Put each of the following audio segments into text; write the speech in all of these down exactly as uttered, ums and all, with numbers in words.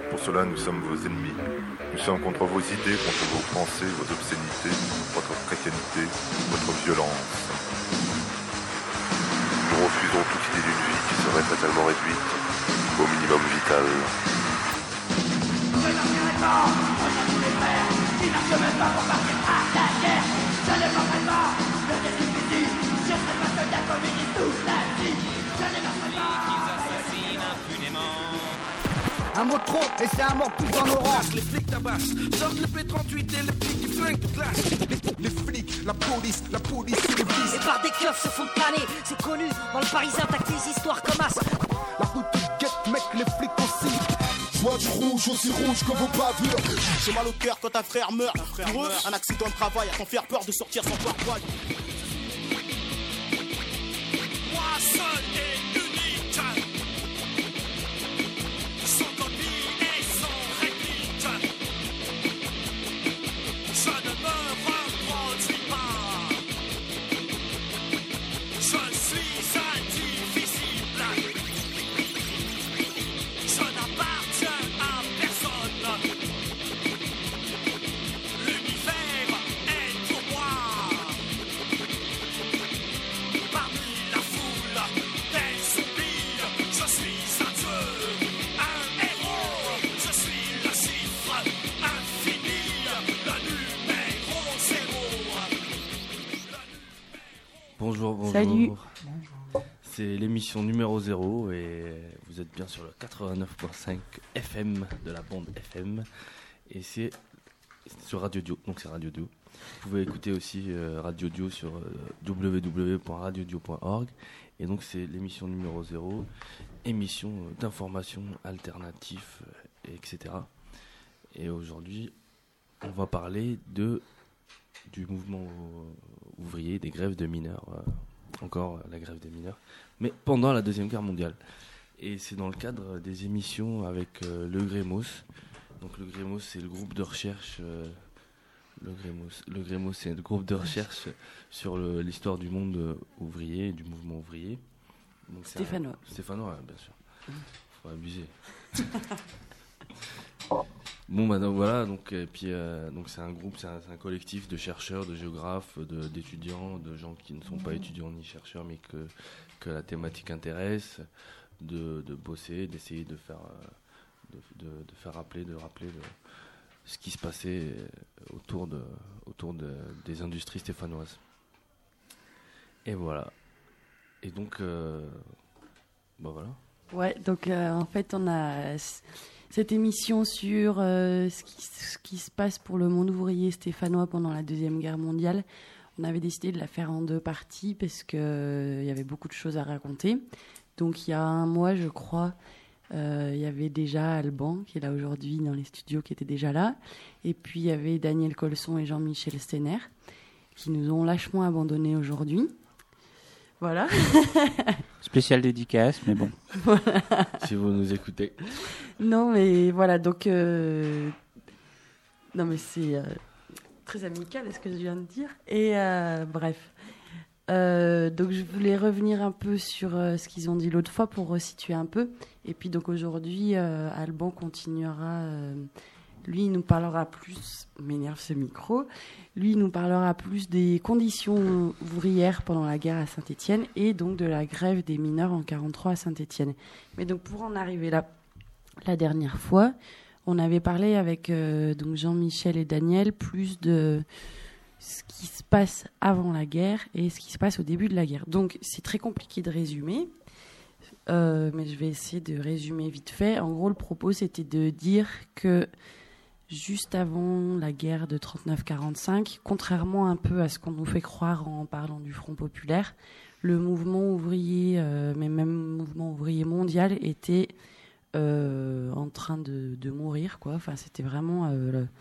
Pour cela, nous sommes vos ennemis. Nous sommes contre vos idées, contre vos pensées, vos obscénités, votre chrétienté, votre violence. Nous refusons toute idée d'une vie qui serait fatalement réduite au minimum vital. Un mot de trop, et c'est un mort tout en orange. Les flics tabassent, sortent le P trente-huit et les flics qui flinguent toute classe. Les, les flics, la police, la police, les flics. Et par des keufs se font planer, c'est connu. Dans le Parisien, t'as que des histoires comme as. La route te guette, mec, les flics aussi. Je vois du rouge, aussi rouge que vos bavures. J'ai mal au cœur quand un frère meurt. Un, frère Pour eux, meurt. Un accident de travail à t'en faire peur de sortir sans pare-poil. Moi seul et unique. Bonjour, bonjour. Salut. C'est l'émission numéro zéro et vous êtes bien sur le quatre-vingt-neuf virgule cinq F M de la bande F M et c'est sur Radio Dio, donc c'est Radio Dio. Vous pouvez écouter aussi euh, Radio Dio sur euh, w w w point radio dio point org et donc c'est l'émission numéro zéro, émission d'information alternative, euh, et cetera. Et aujourd'hui, on va parler de du mouvement ouvrier, des grèves de mineurs, euh, encore euh, la grève des mineurs, mais pendant la Deuxième Guerre mondiale. Et c'est dans le cadre des émissions avec euh, le Grémos. Donc le Grémos, c'est le groupe de recherche, euh, le Grémos, le Grémos, c'est le groupe de recherche sur le, l'histoire du monde euh, ouvrier, du mouvement ouvrier. Donc Stéphanois. Un, Stéphanois, bien sûr. Faut pas abuser. Bon bah donc, voilà donc et puis euh, donc c'est un groupe, c'est un, c'est un collectif de chercheurs, de géographes, de, d'étudiants, de gens qui ne sont pas étudiants ni chercheurs mais que que la thématique intéresse, de, de bosser, d'essayer de faire de, de, de faire rappeler, de rappeler le, ce qui se passait autour de autour de, des industries stéphanoises. Et voilà. Et donc euh, bah voilà. Ouais, donc euh, en fait on a cette émission sur euh, ce, qui, ce qui se passe pour le monde ouvrier stéphanois pendant la Deuxième Guerre mondiale. On avait décidé de la faire en deux parties parce qu'il euh, y avait beaucoup de choses à raconter. Donc il y a un mois, je crois, il euh, y avait déjà Alban, qui est là aujourd'hui dans les studios, qui était déjà là. Et puis il y avait Daniel Colson et Jean-Michel Stener, qui nous ont lâchement abandonnés aujourd'hui. Voilà. Spécial dédicace, mais bon. Voilà. Si vous nous écoutez. Non, mais voilà, donc... Euh... Non, mais c'est euh, très amical, est-ce que je viens de dire. Et euh, bref. Euh, donc, je voulais revenir un peu sur euh, ce qu'ils ont dit l'autre fois pour resituer un peu. Et puis, donc, aujourd'hui, euh, Alban continuera... Euh, lui, il nous parlera plus... M'énerve ce micro. Lui, il nous parlera plus des conditions ouvrières pendant la guerre à Saint-Étienne et donc de la grève des mineurs en quarante-trois à Saint-Étienne. Mais donc, pour en arriver là, la dernière fois, on avait parlé avec euh, donc Jean-Michel et Daniel plus de ce qui se passe avant la guerre et ce qui se passe au début de la guerre. Donc, c'est très compliqué de résumer, euh, mais je vais essayer de résumer vite fait. En gros, le propos, c'était de dire que juste avant la guerre de trente-neuf quarante-cinq, contrairement un peu à ce qu'on nous fait croire en parlant du Front populaire, le mouvement ouvrier, euh, mais même mouvement ouvrier mondial, était euh, en train de, de mourir, quoi. Enfin, c'était vraiment euh, le,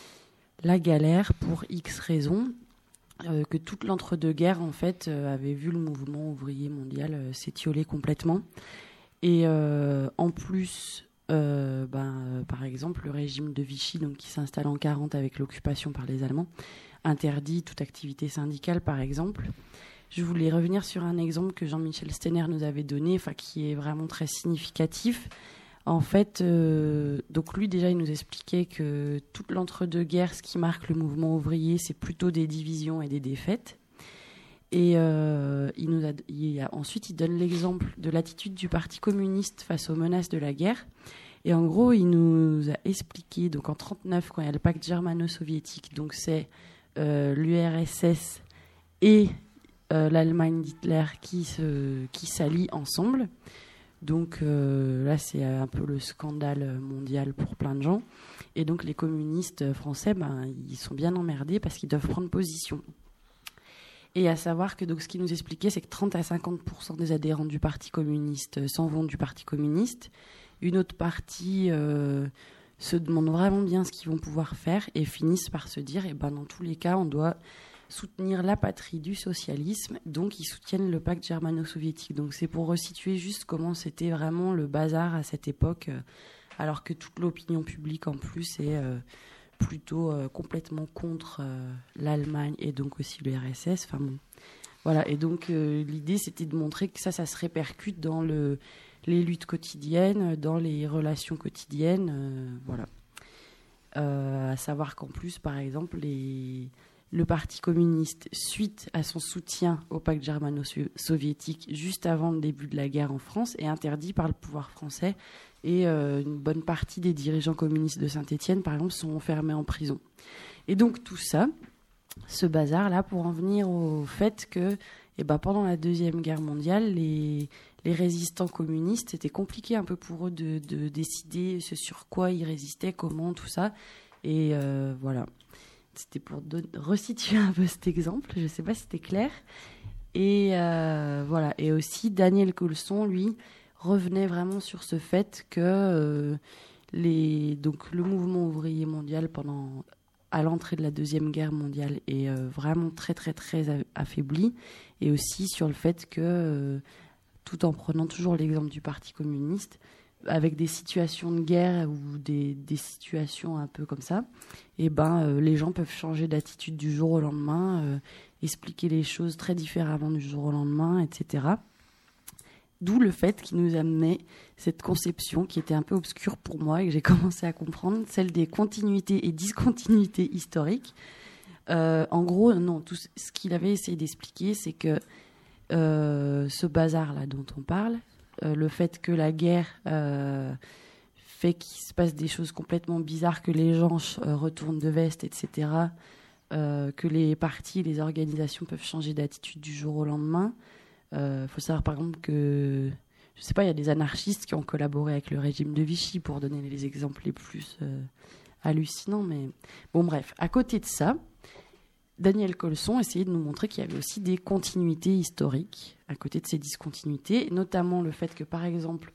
la galère pour X raisons, euh, que toute l'entre-deux-guerres, en fait, euh, avait vu le mouvement ouvrier mondial euh, s'étioler complètement. Et euh, en plus... Euh, ben, euh, par exemple, le régime de Vichy, donc, qui s'installe en quarante avec l'occupation par les Allemands, interdit toute activité syndicale, par exemple. Je voulais revenir sur un exemple que Jean-Michel Stener nous avait donné, enfin, qui est vraiment très significatif. En fait, euh, donc lui déjà, il nous expliquait que toute l'entre-deux-guerres, ce qui marque le mouvement ouvrier, c'est plutôt des divisions et des défaites. Et euh, il nous a, il a, ensuite, il donne l'exemple de l'attitude du Parti communiste face aux menaces de la guerre. Et en gros, il nous a expliqué, donc en trente-neuf, quand il y a le pacte germano-soviétique, donc c'est euh, l'U R S S et euh, l'Allemagne d'Hitler qui, se, qui s'allient ensemble. Donc euh, là, c'est un peu le scandale mondial pour plein de gens. Et donc les communistes français, ben, ils sont bien emmerdés parce qu'ils doivent prendre position. Et à savoir que donc, ce qu'il nous expliquait, c'est que trente à cinquante pour cent des adhérents du Parti communiste s'en vont du Parti communiste. Une autre partie euh, se demande vraiment bien ce qu'ils vont pouvoir faire et finissent par se dire, eh ben, dans tous les cas, on doit soutenir la patrie du socialisme, donc ils soutiennent le pacte germano-soviétique. Donc c'est pour resituer juste comment c'était vraiment le bazar à cette époque, euh, alors que toute l'opinion publique en plus est euh, plutôt euh, complètement contre euh, l'Allemagne et donc aussi l'U R S S. Enfin bon, voilà. Et donc euh, l'idée c'était de montrer que ça, ça se répercute dans le, les luttes quotidiennes, dans les relations quotidiennes, euh, voilà. Euh, à savoir qu'en plus, par exemple, les le Parti communiste, suite à son soutien au pacte germano-soviétique juste avant le début de la guerre en France, est interdit par le pouvoir français. Et euh, une bonne partie des dirigeants communistes de Saint-Étienne, par exemple, sont enfermés en prison. Et donc tout ça, ce bazar-là, pour en venir au fait que eh ben, pendant la Deuxième Guerre mondiale, les, les résistants communistes, c'était compliqué un peu pour eux de, de décider ce sur quoi ils résistaient, comment, tout ça. Et euh, voilà. C'était pour don- resituer un peu cet exemple. Je ne sais pas si c'était clair. Et euh, voilà. Et aussi, Daniel Colson, lui, revenait vraiment sur ce fait que euh, les, donc, le mouvement ouvrier mondial, pendant, à l'entrée de la Deuxième Guerre mondiale, est euh, vraiment très, très, très affaibli. Et aussi sur le fait que, euh, tout en prenant toujours l'exemple du Parti communiste, avec des situations de guerre ou des, des situations un peu comme ça, et ben, euh, les gens peuvent changer d'attitude du jour au lendemain, euh, expliquer les choses très différemment du jour au lendemain, et cetera. D'où le fait qu'il nous amenait cette conception qui était un peu obscure pour moi et que j'ai commencé à comprendre, celle des continuités et discontinuités historiques. Euh, en gros, non, tout ce qu'il avait essayé d'expliquer, c'est que euh, ce bazar-là dont on parle, Euh, le fait que la guerre euh, fait qu'il se passe des choses complètement bizarres, que les gens euh, retournent de veste, et cetera, euh, que les partis, les organisations peuvent changer d'attitude du jour au lendemain. Il euh, faut savoir par exemple que, je sais pas, il y a des anarchistes qui ont collaboré avec le régime de Vichy, pour donner les exemples les plus euh, hallucinants. Mais bon, bref, à côté de ça, Daniel Colson essayait de nous montrer qu'il y avait aussi des continuités historiques à côté de ces discontinuités, notamment le fait que, par exemple,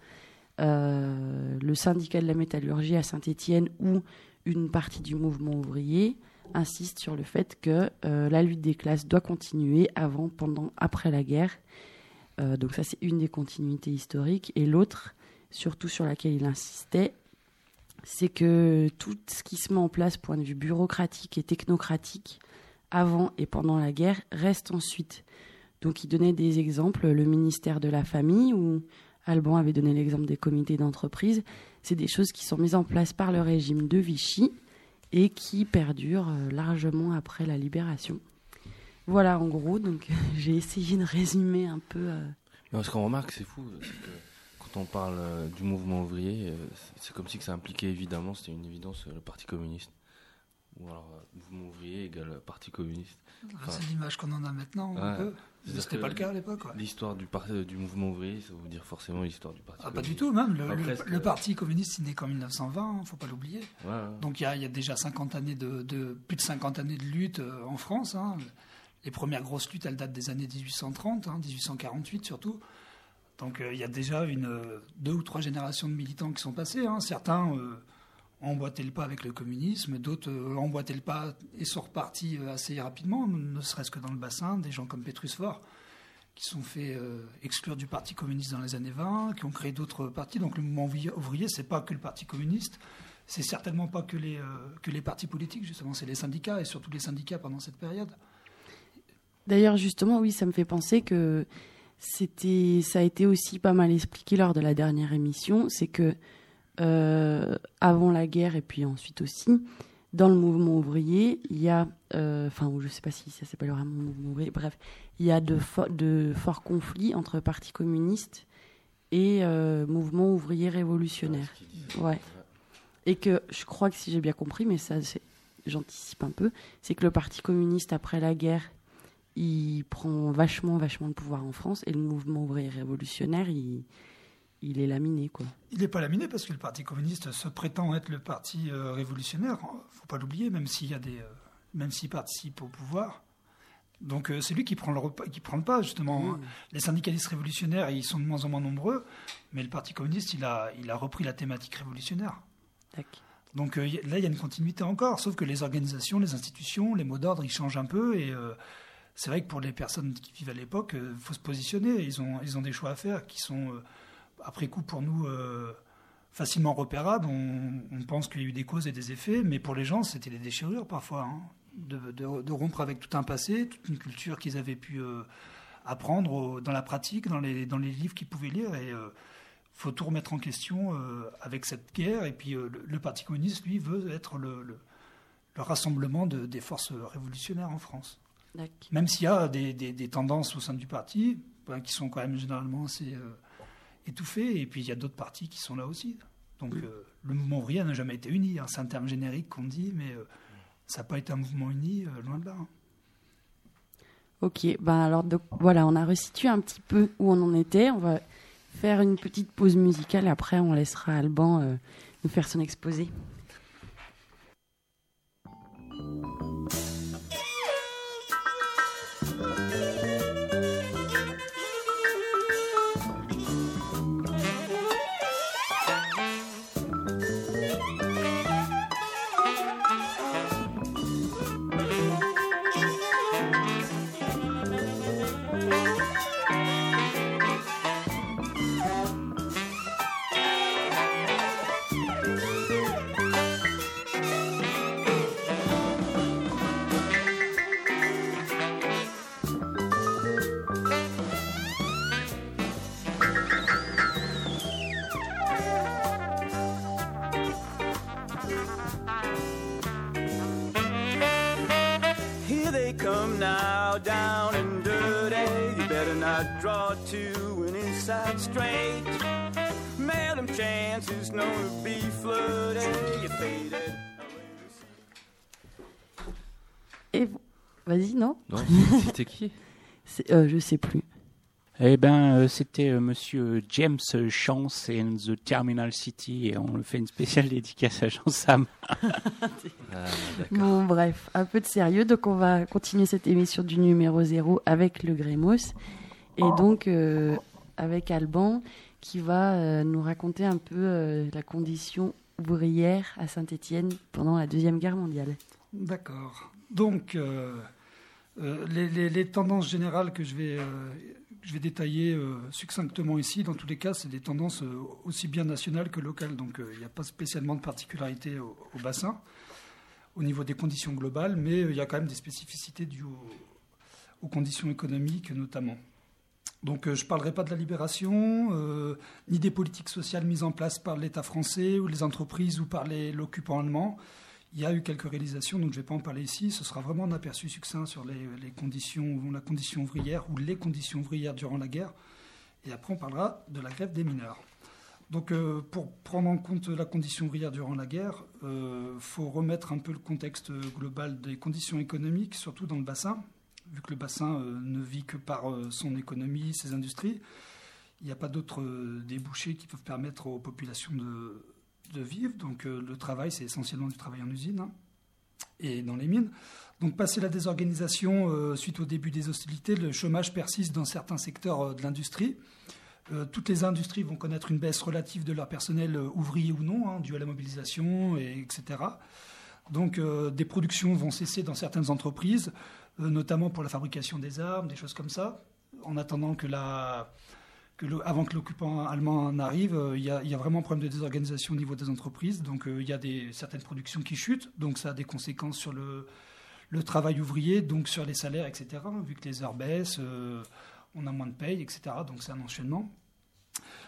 euh, le syndicat de la métallurgie à Saint-Étienne ou une partie du mouvement ouvrier insiste sur le fait que euh, la lutte des classes doit continuer avant, pendant, après la guerre. Euh, donc ça, c'est une des continuités historiques. Et l'autre, surtout sur laquelle il insistait, c'est que tout ce qui se met en place, point de vue bureaucratique et technocratique, avant et pendant la guerre, reste ensuite. Donc il donnait des exemples, le ministère de la Famille, où Alban avait donné l'exemple des comités d'entreprise. C'est des choses qui sont mises en place par le régime de Vichy et qui perdurent largement après la libération. Voilà, en gros, donc j'ai essayé de résumer un peu. Euh... Mais ce qu'on remarque, c'est fou, c'est que quand on parle euh, du mouvement ouvrier, euh, c'est comme si que ça impliquait évidemment, c'était une évidence, euh, le Parti communiste. Ou alors, euh, mouvement ouvrier égale Parti communiste. Enfin, c'est l'image qu'on en a maintenant, ouais, un peu. C'était pas le cas à l'époque. Ouais. L'histoire du, par- du mouvement ouvrier, ça veut dire forcément l'histoire du Parti ah, communiste. Pas du tout, même. Le, ah, le, presque, le Parti communiste, il n'est qu'en mille neuf cent vingt, il ne faut pas l'oublier. Ouais, ouais. Donc il y, y a déjà cinquante années de, de, plus de cinquante années de lutte euh, en France. Hein. Les premières grosses luttes, elles datent des années dix-huit cent trente, hein, dix-huit cent quarante-huit surtout. Donc euh, il y a déjà une, euh, deux ou trois générations de militants qui sont passés. Hein. Certains euh, ont emboîté le pas avec le communisme, d'autres euh, ont emboîté le pas et sont repartis euh, assez rapidement, ne serait-ce que dans le bassin, des gens comme Petrus Faure, qui sont fait euh, exclure du Parti communiste dans les années vingt, qui ont créé d'autres partis. Donc le mouvement ouvrier, c'est pas que le Parti communiste, c'est certainement pas que les, euh, que les partis politiques, justement, c'est les syndicats, et surtout les syndicats pendant cette période. D'ailleurs, justement, oui, ça me fait penser que c'était, ça a été aussi pas mal expliqué lors de la dernière émission, c'est que euh, avant la guerre et puis ensuite aussi, dans le mouvement ouvrier, il y a, enfin, euh, je ne sais pas si ça s'appelle vraiment mouvement ouvrier, bref, il y a de, fo- de forts conflits entre parti communiste et euh, mouvement ouvrier révolutionnaire. Ouais. Et que je crois que si j'ai bien compris, mais ça, c'est, j'anticipe un peu, c'est que le parti communiste après la guerre, il prend vachement, vachement de pouvoir en France et le mouvement ouvrier révolutionnaire, il, il est laminé, quoi. Il n'est pas laminé parce que le Parti communiste se prétend être le parti euh, révolutionnaire. Il ne faut pas l'oublier, même s'il y a des, euh, même s'il participe au pouvoir. Donc euh, c'est lui qui prend le repas, qui prend le pas justement. Mmh. Les syndicalistes révolutionnaires, ils sont de moins en moins nombreux, mais le Parti communiste, il a, il a repris la thématique révolutionnaire. D'accord. Donc euh, là, il y a une continuité encore, sauf que les organisations, les institutions, les mots d'ordre, ils changent un peu. Et euh, c'est vrai que pour les personnes qui vivent à l'époque, il euh, faut se positionner. Ils ont, ils ont des choix à faire qui sont, euh, après coup, pour nous, euh, facilement repérables. On, on pense qu'il y a eu des causes et des effets, mais pour les gens, c'était des déchirures parfois, hein, de, de, de rompre avec tout un passé, toute une culture qu'ils avaient pu euh, apprendre au, dans la pratique, dans les, dans les livres qu'ils pouvaient lire. Et euh, faut tout remettre en question euh, avec cette guerre. Et puis euh, le, le Parti communiste, lui, veut être le, le, le rassemblement de, des forces révolutionnaires en France. D'accord. Même s'il y a des, des, des tendances au sein du parti ben, qui sont quand même généralement assez euh, étouffées. Et puis il y a d'autres partis qui sont là aussi. Donc mmh. euh, le mouvement ouvrier n'a jamais été uni. Hein. C'est un terme générique qu'on dit, mais euh, ça n'a pas été un mouvement uni, euh, loin de là. Hein. Ok, ben alors donc, voilà, on a resitué un petit peu où on en était. On va faire une petite pause musicale. Après, on laissera Alban euh, nous faire son exposé. Et vas-y, non? Non, c'était qui? C'est, euh, Je sais plus. Eh ben, euh, c'était euh, Monsieur James Chance and the Terminal City, et on fait une spéciale dédicace à Jean Sam. Ah, bon, bref, un peu de sérieux. Donc, on va continuer cette émission du numéro zéro avec le Grémos, et donc euh, avec Alban qui va euh, nous raconter un peu euh, la condition ouvrière à Saint-Étienne pendant la Deuxième Guerre mondiale. D'accord. Donc, euh, euh, les, les, les tendances générales que je vais, euh, je vais détailler euh, succinctement ici, dans tous les cas, c'est des tendances euh, aussi bien nationales que locales. Donc, il n'y a pas spécialement de particularité au, au bassin, au niveau des conditions globales, mais il y a quand même des spécificités dues au, aux conditions économiques, notamment. Donc, euh, je ne parlerai pas de la libération, euh, ni des politiques sociales mises en place par l'État français ou les entreprises ou par les, l'occupant allemand. Il y a eu quelques réalisations, donc je ne vais pas en parler ici. Ce sera vraiment un aperçu succinct sur les, les conditions, la condition ouvrière ou les conditions ouvrières durant la guerre. Et après, on parlera de la grève des mineurs. Donc, euh, pour prendre en compte la condition ouvrière durant la guerre, il euh, faut remettre un peu le contexte global des conditions économiques, surtout dans le bassin. Vu que le bassin euh, ne vit que par euh, son économie, ses industries, il n'y a pas d'autres euh, débouchés qui peuvent permettre aux populations de, de vivre. Donc euh, le travail, c'est essentiellement du travail en usine hein, et dans les mines. Donc passé la désorganisation, euh, suite au début des hostilités, le chômage persiste dans certains secteurs euh, de l'industrie. Euh, toutes les industries vont connaître une baisse relative de leur personnel euh, ouvrier ou non, hein, due à la mobilisation, et, etc. Donc euh, des productions vont cesser dans certaines entreprises, notamment pour la fabrication des armes, des choses comme ça, en attendant que la, que le, avant que l'occupant allemand en arrive, euh, il y a, il y a vraiment un problème de désorganisation au niveau des entreprises, donc euh, il y a des, certaines productions qui chutent, donc ça a des conséquences sur le, le travail ouvrier, donc sur les salaires, et cetera, vu que les heures baissent, euh, on a moins de paye, et cetera, donc c'est un enchaînement.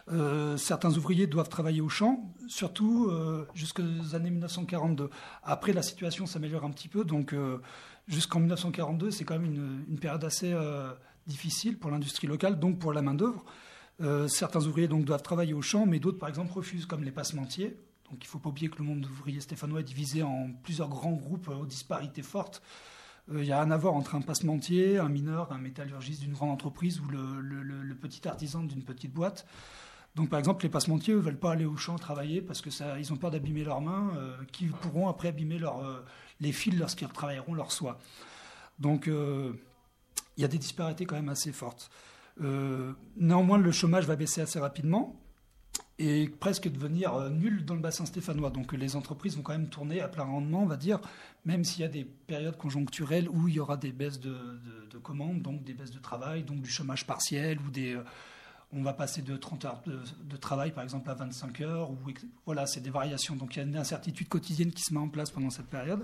Euh, certains ouvriers doivent travailler au champ, surtout euh, jusqu'aux années mille neuf cent quarante-deux. Après, la situation s'améliore un petit peu, donc euh, jusqu'en mille neuf cent quarante-deux, c'est quand même une, une période assez euh, difficile pour l'industrie locale, donc pour la main-d'œuvre. Euh, certains ouvriers donc, doivent travailler au champ, mais d'autres, par exemple, refusent, comme les passementiers. Donc, il ne faut pas oublier que le monde ouvrier stéphanois est divisé en plusieurs grands groupes aux disparités fortes. Il euh, y a un avoir entre un passementier, un mineur, un métallurgiste d'une grande entreprise ou le, le, le, le petit artisan d'une petite boîte. Donc, par exemple, les passementiers ne veulent pas aller au champ travailler parce qu'ils ont peur d'abîmer leurs mains, euh, qui pourront après abîmer leur, euh, les fils lorsqu'ils travailleront leur soie. Donc, il euh, y a des disparités quand même assez fortes. Euh, néanmoins, le chômage va baisser assez rapidement et presque devenir euh, nul dans le bassin stéphanois. Donc, les entreprises vont quand même tourner à plein rendement, on va dire, même s'il y a des périodes conjoncturelles où il y aura des baisses de, de, de commandes, donc des baisses de travail, donc du chômage partiel ou des... Euh, on va passer de trente heures de, de travail, par exemple, à vingt-cinq heures. Ou, voilà, c'est des variations. Donc, il y a une incertitude quotidienne qui se met en place pendant cette période.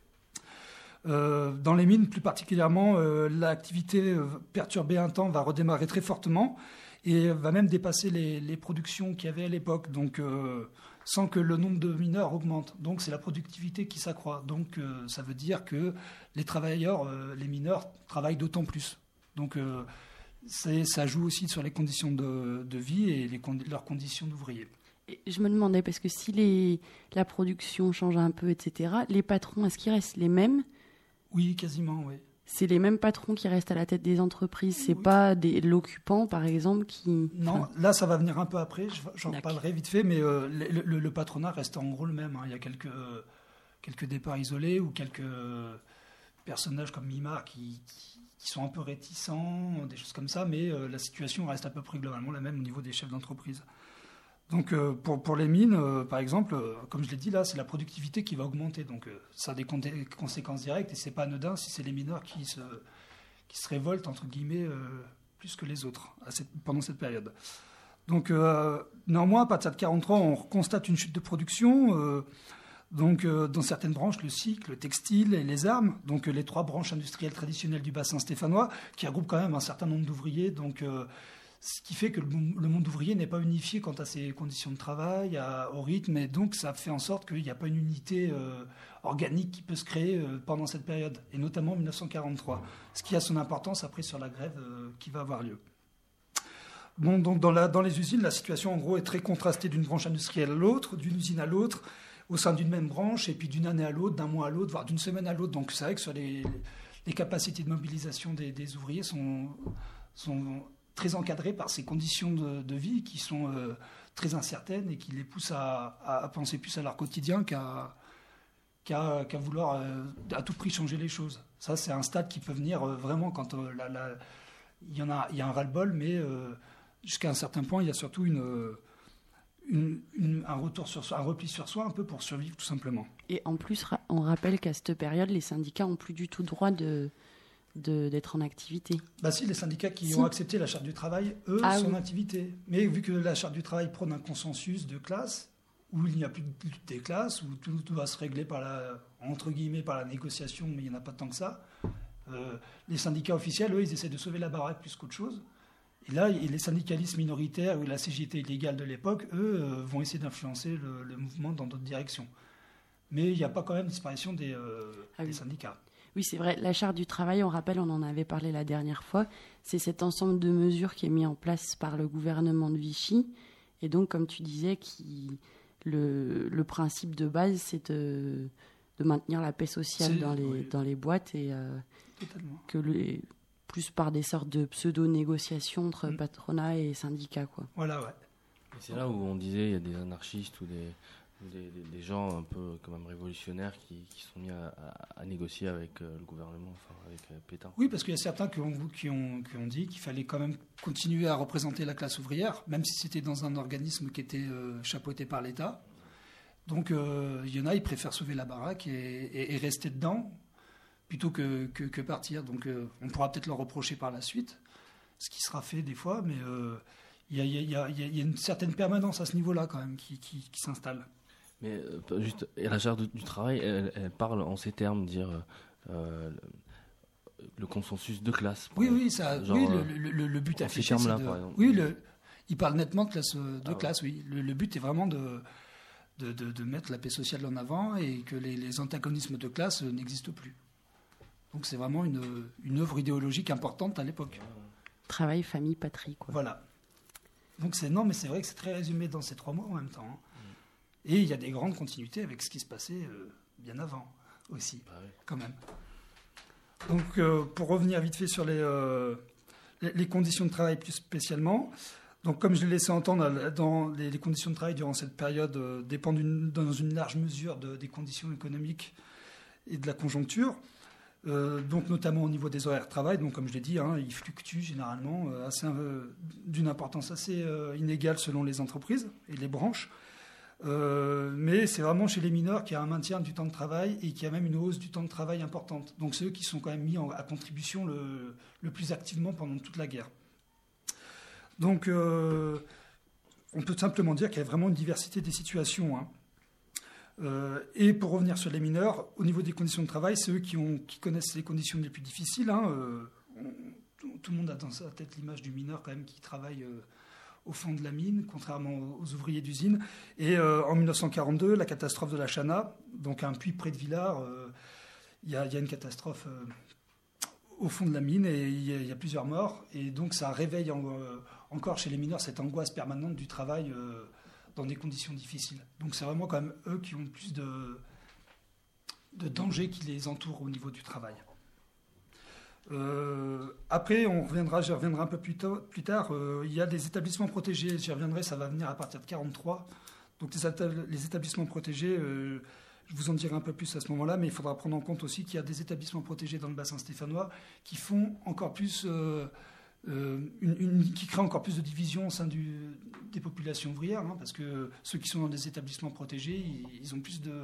Euh, dans les mines, plus particulièrement, euh, l'activité euh, perturbée un temps va redémarrer très fortement et va même dépasser les, les productions qu'il y avait à l'époque, donc euh, sans que le nombre de mineurs augmente. Donc, c'est la productivité qui s'accroît. Donc, euh, ça veut dire que les travailleurs, euh, les mineurs, travaillent d'autant plus. Donc, euh, C'est, ça joue aussi sur les conditions de, de vie et les, leurs conditions d'ouvriers. Et je me demandais, parce que si les, la production change un peu, et cetera, les patrons, est-ce qu'ils restent les mêmes ? Oui, quasiment, oui. C'est les mêmes patrons qui restent à la tête des entreprises, c'est oui. pas des, l'occupant, par exemple, qui... Non, enfin... là, ça va venir un peu après, j'en D'accord. parlerai vite fait, mais euh, le, le, le patronat reste en gros le même. Hein. Il y a quelques, euh, quelques départs isolés ou quelques euh, personnages comme Mimar qui... qui qui sont un peu réticents, des choses comme ça, mais euh, la situation reste à peu près globalement la même au niveau des chefs d'entreprise. Donc euh, pour, pour les mines, euh, par exemple, euh, comme je l'ai dit là, c'est la productivité qui va augmenter, donc euh, ça a des con- conséquences directes, et c'est pas anodin si c'est les mineurs qui se, qui se révoltent, entre guillemets, euh, plus que les autres à cette, pendant cette période. Donc euh, néanmoins, à partir de quarante-trois, on constate une chute de production, euh, Donc, euh, dans certaines branches, le cycle, le textile et les armes, donc euh, les trois branches industrielles traditionnelles du bassin stéphanois, qui regroupent quand même un certain nombre d'ouvriers. Donc, euh, ce qui fait que le, le monde ouvrier n'est pas unifié quant à ses conditions de travail, à, au rythme, et donc ça fait en sorte qu'il n'y a pas une unité euh, organique qui peut se créer euh, pendant cette période, et notamment en dix-neuf cent quarante-trois, ce qui a son importance après sur la grève euh, qui va avoir lieu. Bon, donc dans, la, dans les usines, la situation en gros est très contrastée d'une branche industrielle à l'autre, d'une usine à l'autre, au sein d'une même branche, et puis d'une année à l'autre, d'un mois à l'autre, voire d'une semaine à l'autre. Donc c'est vrai que sur les, les capacités de mobilisation des, des ouvriers sont, sont très encadrées par ces conditions de, de vie qui sont euh, très incertaines et qui les poussent à, à penser plus à leur quotidien qu'à, qu'à, qu'à vouloir euh, à tout prix changer les choses. Ça, c'est un stade qui peut venir euh, vraiment quand euh, la, la, il y en a, il y a un ras-le-bol, mais euh, jusqu'à un certain point, il y a surtout une... Euh, Une, une, un retour sur soi, un repli sur soi un peu pour survivre tout simplement. Et en plus, on rappelle qu'à cette période, les syndicats n'ont plus du tout droit de, de, d'être en activité. Bah si, les syndicats qui si. ont accepté la charte du travail, eux, ah, sont oui. en activité. Mais vu que la charte du travail prône un consensus de classe, où il n'y a plus de lutte des classes, où tout, tout va se régler par la, entre guillemets par la négociation, mais il n'y en a pas tant que ça, euh, les syndicats officiels, eux, ils essaient de sauver la baraque plus qu'autre chose. Et là, les syndicalistes minoritaires ou la C G T illégale de l'époque, eux, euh, vont essayer d'influencer le, le mouvement dans d'autres directions. Mais il n'y a pas quand même disparition des, euh, ah des oui. syndicats. Oui, c'est vrai. La charte du travail, on rappelle, on en avait parlé la dernière fois, c'est cet ensemble de mesures qui est mis en place par le gouvernement de Vichy. Et donc, comme tu disais, qui, le, le principe de base, c'est de, de maintenir la paix sociale dans les, oui. dans les boîtes et euh, que les... plus par des sortes de pseudo-négociations entre mmh. patronat et syndicats, quoi. Voilà, ouais. Et c'est là où on disait il y a des anarchistes ou des, des, des, des gens un peu quand même révolutionnaires qui, qui sont mis à, à, à négocier avec euh, le gouvernement, enfin avec euh, Pétain. Oui, parce qu'il y a certains qui ont, qui, ont, qui ont dit qu'il fallait quand même continuer à représenter la classe ouvrière, même si c'était dans un organisme qui était euh, chapeauté par l'État. Donc euh, il y en a, ils préfèrent sauver la baraque et, et, et rester dedans, plutôt que, que, que partir. Donc euh, on pourra peut-être leur reprocher par la suite, ce qui sera fait des fois, mais il euh, y, y, y, y a une certaine permanence à ce niveau-là quand même qui, qui, qui s'installe. Mais euh, juste, et la charte du travail, elle, elle parle en ces termes, dire euh, le, le consensus de classe. Oui, oui, ça, genre, oui le, le, le but affiché, c'est de... par exemple. Oui, le... Il parle nettement de classe, de Ah ouais. classe oui. Le, le but est vraiment de, de, de, de mettre la paix sociale en avant et que les, les antagonismes de classe n'existent plus. Donc c'est vraiment une, une œuvre idéologique importante à l'époque. Travail, famille, patrie, quoi. Voilà. Donc c'est non, mais c'est vrai que c'est très résumé dans ces trois mots en même temps. hein. Et il y a des grandes continuités avec ce qui se passait euh, bien avant aussi, Bah oui. quand même. Donc euh, pour revenir vite fait sur les, euh, les, les conditions de travail plus spécialement, donc comme je l'ai laissé entendre, dans les, les conditions de travail durant cette période euh, dépendent d'une- dans une large mesure de- des conditions économiques et de la conjoncture. Euh, donc notamment au niveau des horaires de travail, donc comme je l'ai dit, hein, ils fluctuent généralement euh, assez, euh, d'une importance assez euh, inégale selon les entreprises et les branches. Euh, mais c'est vraiment chez les mineurs qu'il y a un maintien du temps de travail et qu'il y a même une hausse du temps de travail importante. Donc c'est eux qui sont quand même mis en, à contribution le, le plus activement pendant toute la guerre. Donc euh, on peut simplement dire qu'il y a vraiment une diversité des situations. hein. Euh, et pour revenir sur les mineurs, au niveau des conditions de travail, c'est eux qui, ont, qui connaissent les conditions les plus difficiles. hein. Euh, on- tout, tout le monde a dans sa tête l'image du mineur quand même qui travaille euh, au fond de la mine, contrairement aux, aux ouvriers d'usine. Et euh, en mille neuf cent quarante-deux, la catastrophe de la Chana, donc un puits près de Villars, euh, il y, a- il y a une catastrophe euh, au fond de la mine et il y, a- il y a plusieurs morts. Et donc ça réveille en- euh, encore chez les mineurs cette angoisse permanente du travail euh, dans des conditions difficiles. Donc c'est vraiment quand même eux qui ont le plus de, de dangers qui les entourent au niveau du travail. Euh, après, on reviendra, j'y reviendrai un peu plus, tôt- plus tard. euh, il y a des établissements protégés. J'y reviendrai, ça va venir à partir de quarante-trois. Donc les, étab- les établissements protégés, euh, je vous en dirai un peu plus à ce moment-là, mais il faudra prendre en compte aussi qu'il y a des établissements protégés dans le bassin stéphanois qui font encore plus, euh, euh, une, une- qui créent encore plus de divisions au sein du, des populations ouvrières, hein, parce que ceux qui sont dans des établissements protégés, ils, ils ont plus de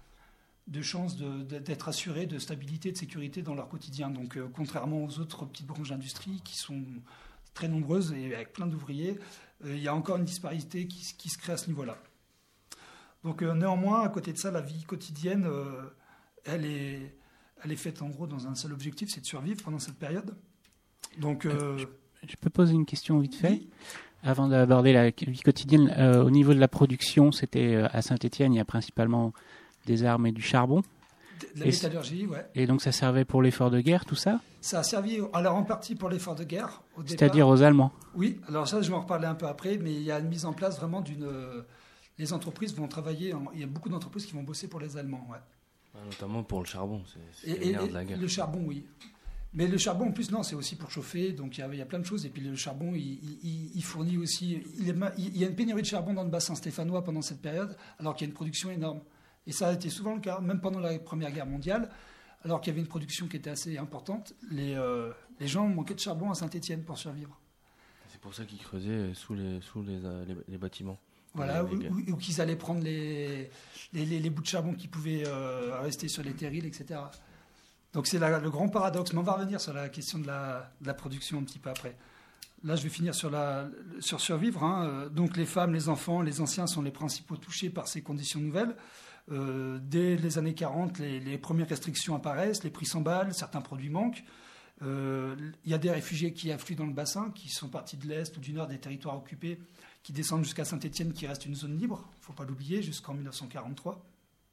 de chances de- de- d'être assurés de stabilité, de sécurité dans leur quotidien. Donc, euh, contrairement aux autres petites branches d'industrie qui sont très nombreuses et avec plein d'ouvriers, euh, il y a encore une disparité qui, qui se crée à ce niveau-là. Donc, euh, néanmoins, à côté de ça, la vie quotidienne, euh, elle, est, elle est faite en gros dans un seul objectif, c'est de survivre pendant cette période. Donc, euh, je, je peux poser une question vite fait oui. avant d'aborder la vie quotidienne. Euh, au niveau de la production, c'était euh, à Saint-Étienne, il y a principalement des armes et du charbon. de la Et métallurgie, ouais. Et donc ça servait pour l'effort de guerre, tout ça? Ça a servi alors en partie pour l'effort de guerre. Au départ. C'est-à-dire aux Allemands? Oui, alors ça, je vais en reparler un peu après, mais il y a une mise en place vraiment d'une. euh, les entreprises vont travailler. En- il y a beaucoup d'entreprises qui vont bosser pour les Allemands, ouais. Ah, notamment pour le charbon, c'est Et, c'est le et- nerf et de la guerre. le charbon, oui. Mais le charbon, en plus, non, c'est aussi pour chauffer, donc il y a, il y a plein de choses. Et puis le charbon, il, il- il fournit aussi. Il, est ma- il y a une pénurie de charbon dans le bassin stéphanois pendant cette période, alors qu'il y a une production énorme. Et ça a été souvent le cas, même pendant la Première Guerre mondiale, alors qu'il y avait une production qui était assez importante. Les, euh, les gens manquaient de charbon à Saint-Étienne pour survivre. C'est pour ça qu'ils creusaient sous les, sous les, euh, les, les bâtiments. Voilà, Les- ou, les- ou- ou qu'ils allaient prendre les, les, les- les bouts de charbon qui pouvaient euh, rester sur les terrils, et cetera. Donc c'est la- le grand paradoxe. Mais on va revenir sur la question de la, de la production un petit peu après. Là, je vais finir sur, la, sur survivre. hein. Euh, Donc les femmes, les enfants, les anciens sont les principaux touchés par ces conditions nouvelles. Euh, dès les années quarante, les, les premières restrictions apparaissent, les prix s'emballent, certains produits manquent. Euh, Il y a des réfugiés qui affluent dans le bassin, qui sont partis de l'Est ou du Nord des territoires occupés, qui descendent jusqu'à Saint-Étienne, qui reste une zone libre, il ne faut pas l'oublier, jusqu'en mille neuf cent quarante-trois.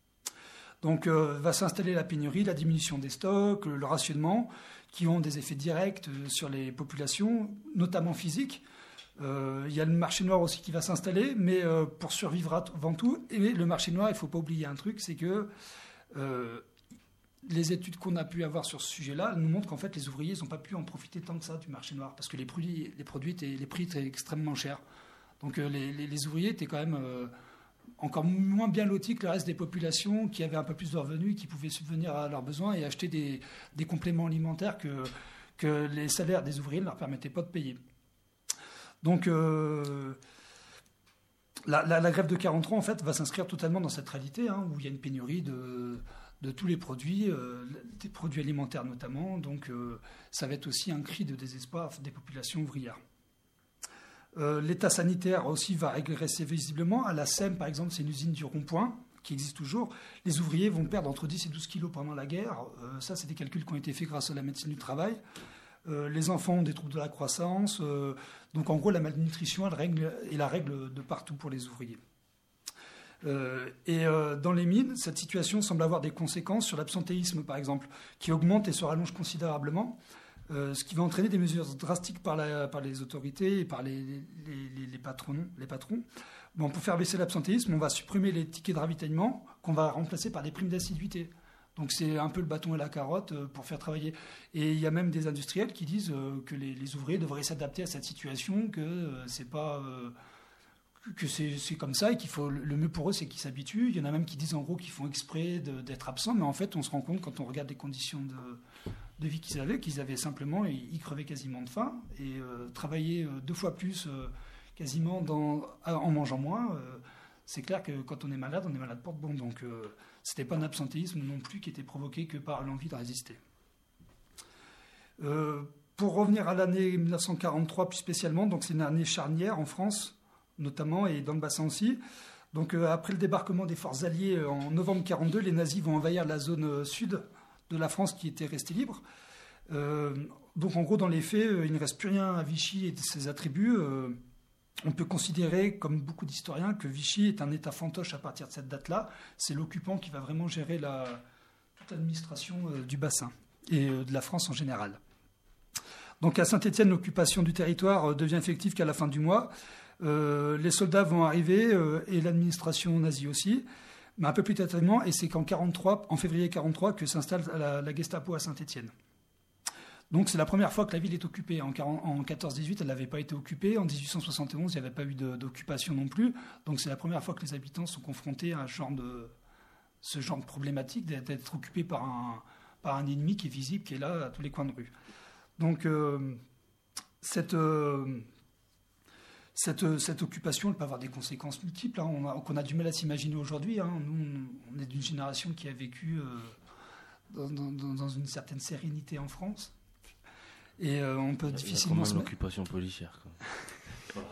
Donc euh, va s'installer la pénurie, la diminution des stocks, le, le rationnement, qui ont des effets directs euh, sur les populations, notamment physiques. Euh, Il y a le marché noir aussi qui va s'installer, mais euh, pour survivre avant tout, et le marché noir, il ne faut pas oublier un truc, c'est que euh, les études qu'on a pu avoir sur ce sujet-là nous montrent qu'en fait, les ouvriers n'ont pas pu en profiter tant que ça du marché noir, parce que les produits, les, produits étaient, les prix étaient extrêmement chers. Donc euh, les, les, les ouvriers étaient quand même euh, encore moins bien lotis que le reste des populations qui avaient un peu plus de revenus, qui pouvaient subvenir à leurs besoins et acheter des, des compléments alimentaires que, que les salaires des ouvriers ne leur permettaient pas de payer. Donc euh, la, la, la grève de quarante-trois, en fait, va s'inscrire totalement dans cette réalité, hein, où il y a une pénurie de, de tous les produits, euh, des produits alimentaires notamment. Donc euh, ça va être aussi un cri de désespoir des populations ouvrières. Euh, L'état sanitaire aussi va régresser visiblement. À la S E M, par exemple, c'est une usine du Rond-Point qui existe toujours. Les ouvriers vont perdre entre dix et douze kilos pendant la guerre. Euh, ça, c'est des calculs qui ont été faits grâce à la médecine du travail. Euh, les enfants ont des troubles de la croissance. Euh, donc en gros, la malnutrition elle règle, est la règle de partout pour les ouvriers. Euh, et euh, dans les mines, cette situation semble avoir des conséquences sur l'absentéisme, par exemple, qui augmente et se rallonge considérablement, euh, ce qui va entraîner des mesures drastiques par, la, par les autorités et par les, les, les, les patrons. Les patrons. Bon, pour faire baisser l'absentéisme, on va supprimer les tickets de ravitaillement qu'on va remplacer par des primes d'assiduité. Donc c'est un peu le bâton et la carotte pour faire travailler. Et il y a même des industriels qui disent que les, les ouvriers devraient s'adapter à cette situation, que c'est pas que c'est, c'est comme ça et qu'il faut le mieux pour eux, c'est qu'ils s'habituent. Il y en a même qui disent en gros qu'ils font exprès de, d'être absents, mais en fait on se rend compte quand on regarde les conditions de, de vie qu'ils avaient, qu'ils avaient simplement, ils crevaient quasiment de faim et euh, travailler deux fois plus euh, quasiment dans, en mangeant moins. Euh, c'est clair que quand on est malade, on est malade pour de bon. Donc euh, c'était pas un absentéisme non plus qui était provoqué que par l'envie de résister. Euh, pour revenir à l'année mille neuf cent quarante-trois plus spécialement, donc c'est une année charnière en France notamment et dans le bassin aussi. Donc euh, après le débarquement des forces alliées euh, en novembre quarante-deux, les nazis vont envahir la zone euh, sud de la France qui était restée libre. Euh, donc en gros dans les faits, euh, il ne reste plus rien à Vichy et ses attributs. Euh, On peut considérer, comme beaucoup d'historiens, que Vichy est un État fantoche à partir de cette date-là. C'est l'occupant qui va vraiment gérer la, toute l'administration euh, du bassin et euh, de la France en général. Donc à Saint-Étienne, l'occupation du territoire euh, devient effective qu'à la fin du mois. Euh, les soldats vont arriver euh, et l'administration nazie aussi, mais un peu plus tardivement, et c'est qu'en quarante-trois, en février quarante-trois que s'installe la, la Gestapo à Saint-Étienne. Donc c'est la première fois que la ville est occupée. En quatorze dix-huit, elle n'avait pas été occupée. En dix-huit cent soixante et onze, il n'y avait pas eu de, d'occupation non plus. Donc c'est la première fois que les habitants sont confrontés à un genre de, ce genre de problématique d'être occupés par un, par un ennemi qui est visible, qui est là à tous les coins de rue. Donc euh, cette, euh, cette, cette occupation elle peut avoir des conséquences multiples, hein, on a, qu'on a du mal à s'imaginer aujourd'hui. Hein. Nous, on est d'une génération qui a vécu euh, dans, dans, dans une certaine sérénité en France. Et euh, on peut difficilement se... l'occupation policière. Quoi.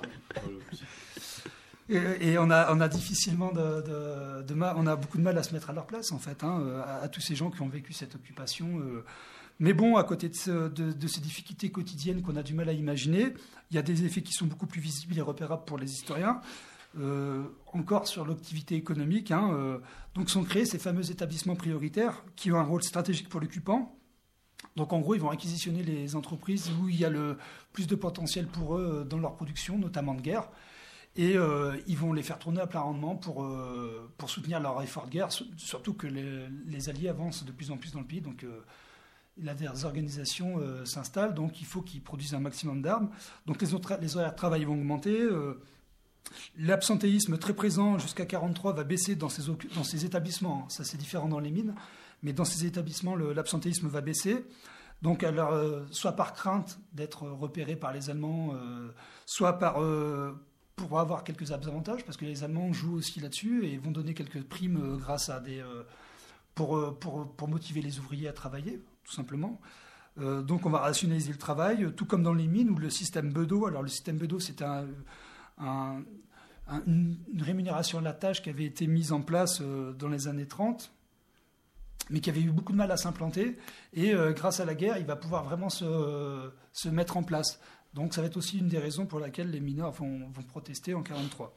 et, et on a, on a difficilement de, de, de mal, on a beaucoup de mal à se mettre à leur place en fait, hein, à, à tous ces gens qui ont vécu cette occupation. Euh. Mais bon, à côté de, ce, de, de ces difficultés quotidiennes qu'on a du mal à imaginer, il y a des effets qui sont beaucoup plus visibles et repérables pour les historiens. Euh, encore sur l'activité économique, hein, euh, donc sont créés ces fameux établissements prioritaires qui ont un rôle stratégique pour l'occupant. Donc en gros, ils vont réquisitionner les entreprises où il y a le plus de potentiel pour eux dans leur production, notamment de guerre. Et euh, ils vont les faire tourner à plein rendement pour, euh, pour soutenir leur effort de guerre, surtout que les, les Alliés avancent de plus en plus dans le pays. Donc euh, la désorganisation euh, s'installe, donc il faut qu'ils produisent un maximum d'armes. Donc les, autres, les horaires de travail vont augmenter. Euh, l'absentéisme très présent jusqu'à quarante-trois va baisser dans ces, dans ces établissements. Ça, c'est différent dans les mines. Mais dans ces établissements, le, l'absentéisme va baisser. Donc, alors, euh, soit par crainte d'être repéré par les Allemands, euh, soit par, euh, pour avoir quelques avantages, parce que les Allemands jouent aussi là-dessus et vont donner quelques primes euh, grâce à des, euh, pour, euh, pour, pour motiver les ouvriers à travailler, tout simplement. Euh, donc, on va rationaliser le travail, tout comme dans les mines où le système Bedeau. Alors, le système Bedeau, c'est un, un, un, une rémunération à la tâche qui avait été mise en place euh, dans les années trente. Mais qui avait eu beaucoup de mal à s'implanter. Et euh, grâce à la guerre, il va pouvoir vraiment se, euh, se mettre en place. Donc ça va être aussi une des raisons pour laquelle les mineurs vont, vont protester en quarante-trois.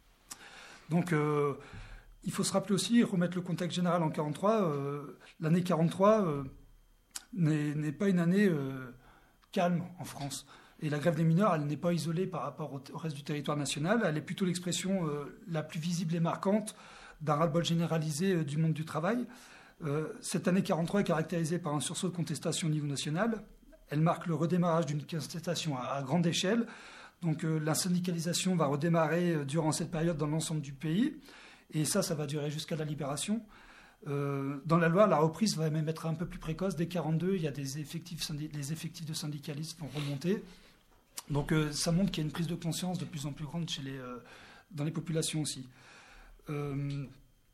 Donc euh, il faut se rappeler aussi, remettre le contexte général en quarante-trois. Euh, l'année quarante-trois euh, n'est, n'est pas une année euh, calme en France. Et la grève des mineurs, elle n'est pas isolée par rapport au, au reste du territoire national. Elle est plutôt l'expression euh, la plus visible et marquante d'un ras-le-bol généralisé euh, du monde du travail. Euh, cette année quarante-trois est caractérisée par un sursaut de contestation au niveau national. Elle marque le redémarrage d'une contestation à, à grande échelle. Donc euh, la syndicalisation va redémarrer euh, durant cette période dans l'ensemble du pays. Et ça, ça va durer jusqu'à la libération. Euh, dans la loi, la reprise va même être un peu plus précoce. Dès quarante-deux, il y a des effectifs, les effectifs de syndicalistes vont remonter. Donc euh, ça montre qu'il y a une prise de conscience de plus en plus grande chez les, euh, dans les populations aussi. Euh,